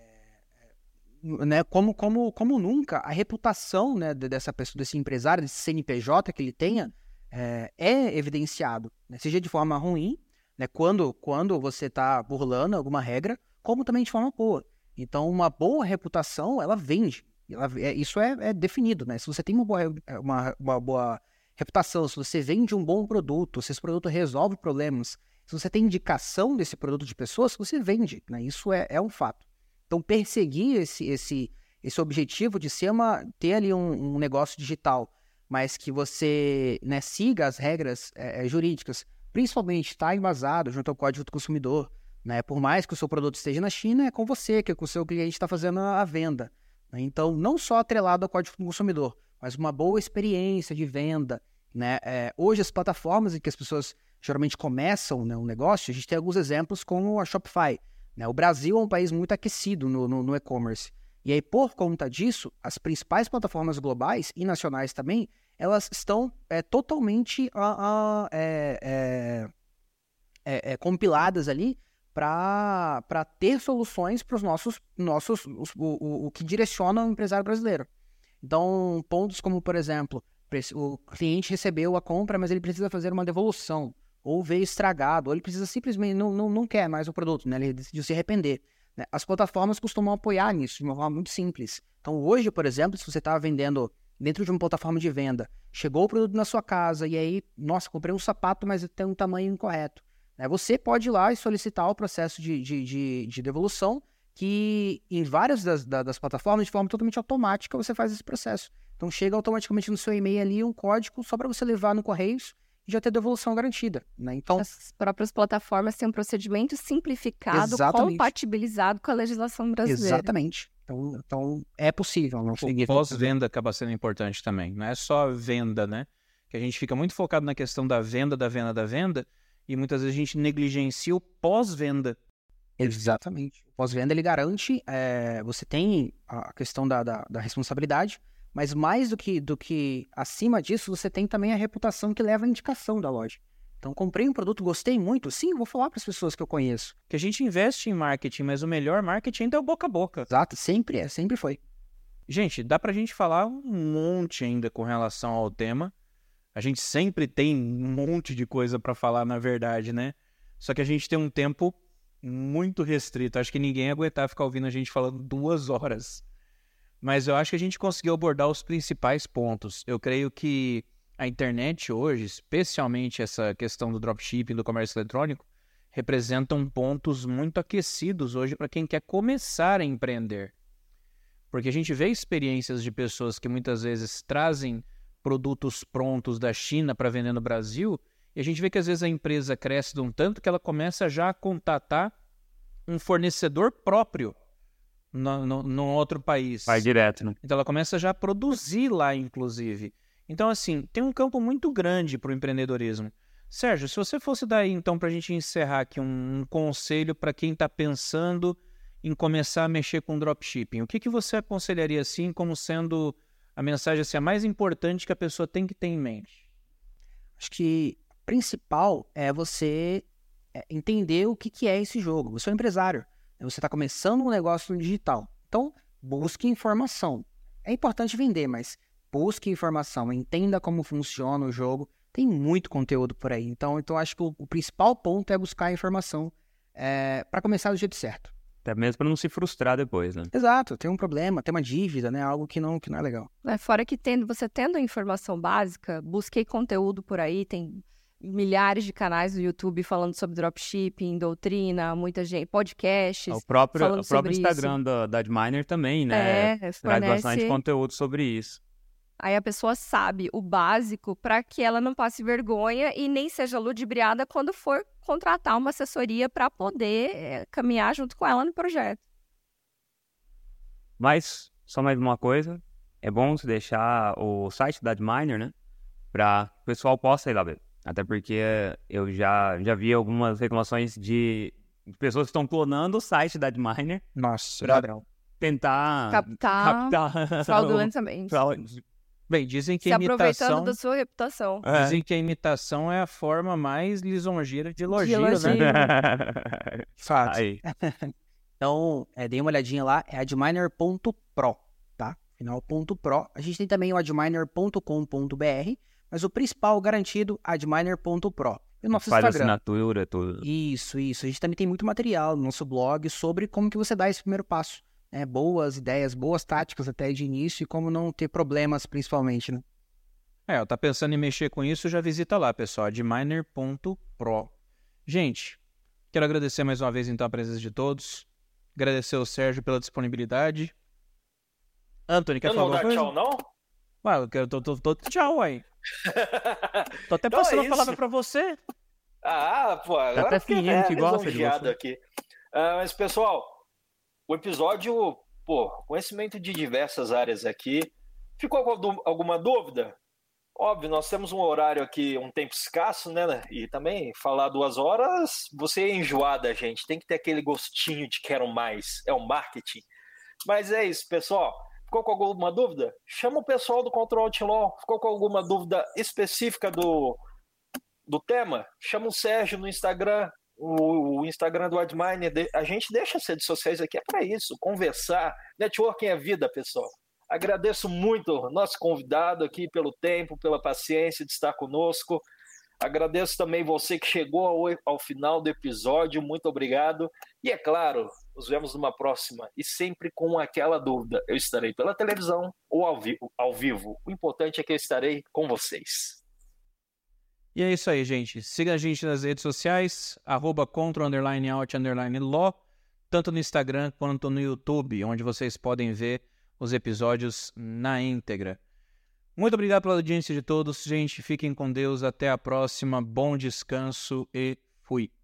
né, como, como, como nunca, a reputação, né, de- dessa pessoa, desse empresário, desse C N P J que ele tenha, é, é evidenciado, né, seja de forma ruim, né, quando, quando você está burlando alguma regra, como também de forma boa. Então, uma boa reputação, ela vende. Ela, é, isso é, é definido, né? Se você tem uma boa, re- uma, uma boa reputação, se você vende um bom produto, se esse produto resolve problemas, se você tem indicação desse produto de pessoas, você vende, né? Isso é, é um fato. Então, perseguir esse, esse, esse objetivo de ser uma, ter ali um, um negócio digital, mas que você, né, siga as regras é, jurídicas, principalmente está embasado junto ao Código do Consumidor, né? Por mais que o seu produto esteja na China, é com você que o seu cliente está fazendo a a venda, né? Então, não só atrelado ao Código do Consumidor, mas uma boa experiência de venda, né? É, hoje, as plataformas em que as pessoas geralmente começam, né, um negócio, a gente tem alguns exemplos como a Shopify, né? O Brasil é um país muito aquecido no, no, no e-commerce. E aí, por conta disso, as principais plataformas globais e nacionais também, elas estão é, totalmente a, a, é, é, é, é, compiladas ali para ter soluções para os nossos, nossos os, o, o, o que direciona o empresário brasileiro. Então, pontos como, por exemplo, o cliente recebeu a compra, mas ele precisa fazer uma devolução, ou veio estragado, ou ele precisa simplesmente, não, não, não quer mais o produto, né? Ele decidiu se arrepender. Né? As plataformas costumam apoiar nisso de uma forma muito simples. Então, hoje, por exemplo, se você está vendendo dentro de uma plataforma de venda, chegou o produto na sua casa, e aí, nossa, comprei um sapato, mas tem um tamanho incorreto. Né? Você pode ir lá e solicitar o processo de, de, de, de devolução, que em várias das, das plataformas, de forma totalmente automática, você faz esse processo. Então, chega automaticamente no seu e-mail ali um código só para você levar no Correios e já ter devolução garantida, né? Então, As próprias plataformas têm um procedimento simplificado, Exatamente. compatibilizado com a legislação brasileira. exatamente. Então, então é possível. Não O significa- pós-venda acaba sendo importante também. Não é só a venda, né? Que a gente fica muito focado na questão da venda, da venda, da venda, e muitas vezes a gente negligencia o pós-venda. Exatamente. O pós-venda, ele garante, é, você tem a questão da, da, da responsabilidade, mas mais do que, do que acima disso, você tem também a reputação que leva à indicação da loja. Então, comprei um produto, gostei muito. Sim, eu vou falar para as pessoas que eu conheço. Que a gente investe em marketing, mas o melhor marketing ainda é o boca a boca. Exato, sempre é, sempre foi. Gente, dá pra gente falar um monte ainda com relação ao tema. A gente sempre tem um monte de coisa pra falar, na verdade, né? Só que a gente tem um tempo muito restrito. Acho que ninguém ia aguentar ficar ouvindo a gente falando duas horas. Mas eu acho que a gente conseguiu abordar os principais pontos. Eu creio que a internet hoje, especialmente essa questão do dropshipping, do comércio eletrônico, representam pontos muito aquecidos hoje para quem quer começar a empreender. Porque a gente vê experiências de pessoas que muitas vezes trazem produtos prontos da China para vender no Brasil, e a gente vê que às vezes a empresa cresce de um tanto que ela começa já a contatar um fornecedor próprio no, no, no outro país. Vai direto, né? Então ela começa já a produzir lá, inclusive. Então, assim, tem um campo muito grande para o empreendedorismo. Sérgio, se você fosse dar aí, então, para a gente encerrar aqui um, um conselho para quem está pensando em começar a mexer com dropshipping, o que, que você aconselharia, assim, como sendo a mensagem assim, a mais importante que a pessoa tem que ter em mente? Acho que o principal é você entender o que, que é esse jogo. Você é um empresário, você está começando um negócio no digital. Então, busque informação. É importante vender, mas busque informação, entenda como funciona o jogo. Tem muito conteúdo por aí. Então, então acho que o, o principal ponto é buscar informação é, para começar do jeito certo. Até mesmo para não se frustrar depois, né? Exato, tem um problema, tem uma dívida, né? Algo que não, que não é legal. É, fora que tendo, você tendo a informação básica, busquei conteúdo por aí, tem milhares de canais no YouTube falando sobre dropshipping, doutrina, muita gente, podcasts. O próprio, falando o próprio sobre Instagram isso. da, da Adminer também, né? É, Traz fornece... bastante conteúdo sobre isso. Aí a pessoa sabe o básico para que ela não passe vergonha e nem seja ludibriada quando for contratar uma assessoria para poder é, caminhar junto com ela no projeto. Mas, só mais uma coisa, é bom se deixar o site da Adminer, né? Para o pessoal possa ir lá ver. Até porque eu já, já vi algumas reclamações de pessoas que estão clonando o site da Adminer. Nossa, pra tentar Captar, captar fraudulentamente. Bem, dizem que Se a aproveitando imitação... da sua reputação. É. Dizem que a imitação é a forma mais lisonjeira de elogio, De elogio. né? Fato. Aí. Então, é, dê uma olhadinha lá, é adminer ponto pro, tá? Final ponto pro. A gente tem também o adminer ponto com ponto br, mas o principal garantido, adminer ponto pro. E o nosso Faz Instagram. assinatura, tudo. Isso, isso. A gente também tem muito material no nosso blog sobre como que você dá esse primeiro passo. Né? Boas ideias, boas táticas até de início e como não ter problemas, principalmente, né? É, tá pensando em mexer com isso, já visita lá, pessoal, adminer ponto pro. Gente, quero agradecer mais uma vez, então, a presença de todos. Agradecer ao Sérgio pela disponibilidade. Anthony, quer Eu falar não alguma vou coisa? dar tchau, não? Ué, eu quero, tô, tô, tô, tchau, aí. Tô até Então passando é a palavra isso. pra você. Ah, pô, agora até eu fiquei, fingindo né, que gosta de lisonjeado você. aqui. Ah, mas, pessoal, o episódio, pô, conhecimento de diversas áreas aqui. Ficou algum- alguma dúvida? Óbvio, nós temos um horário aqui, um tempo escasso, né? E também falar duas horas, você é enjoar da gente. Tem que ter aquele gostinho de quero mais. É o marketing. Mas é isso, pessoal. Ficou com alguma dúvida? Chama o pessoal do Control Outlaw. Ficou com alguma dúvida específica do, do tema? Chama o Sérgio no Instagram, o, o Instagram do Adminer. A gente deixa as redes sociais aqui, é para isso, conversar. Networking é vida, pessoal. Agradeço muito o nosso convidado aqui pelo tempo, pela paciência de estar conosco. Agradeço também você que chegou ao, ao final do episódio. Muito obrigado. E é claro, nos vemos numa próxima. E sempre com aquela dúvida. Eu estarei pela televisão ou ao, vi- ao vivo. O importante é que eu estarei com vocês. E é isso aí, gente. Siga a gente nas redes sociais, arroba contra, underline, out, underline, law, tanto no Instagram quanto no YouTube, onde vocês podem ver os episódios na íntegra. Muito obrigado pela audiência de todos, gente. Fiquem com Deus. Até a próxima. Bom descanso e fui.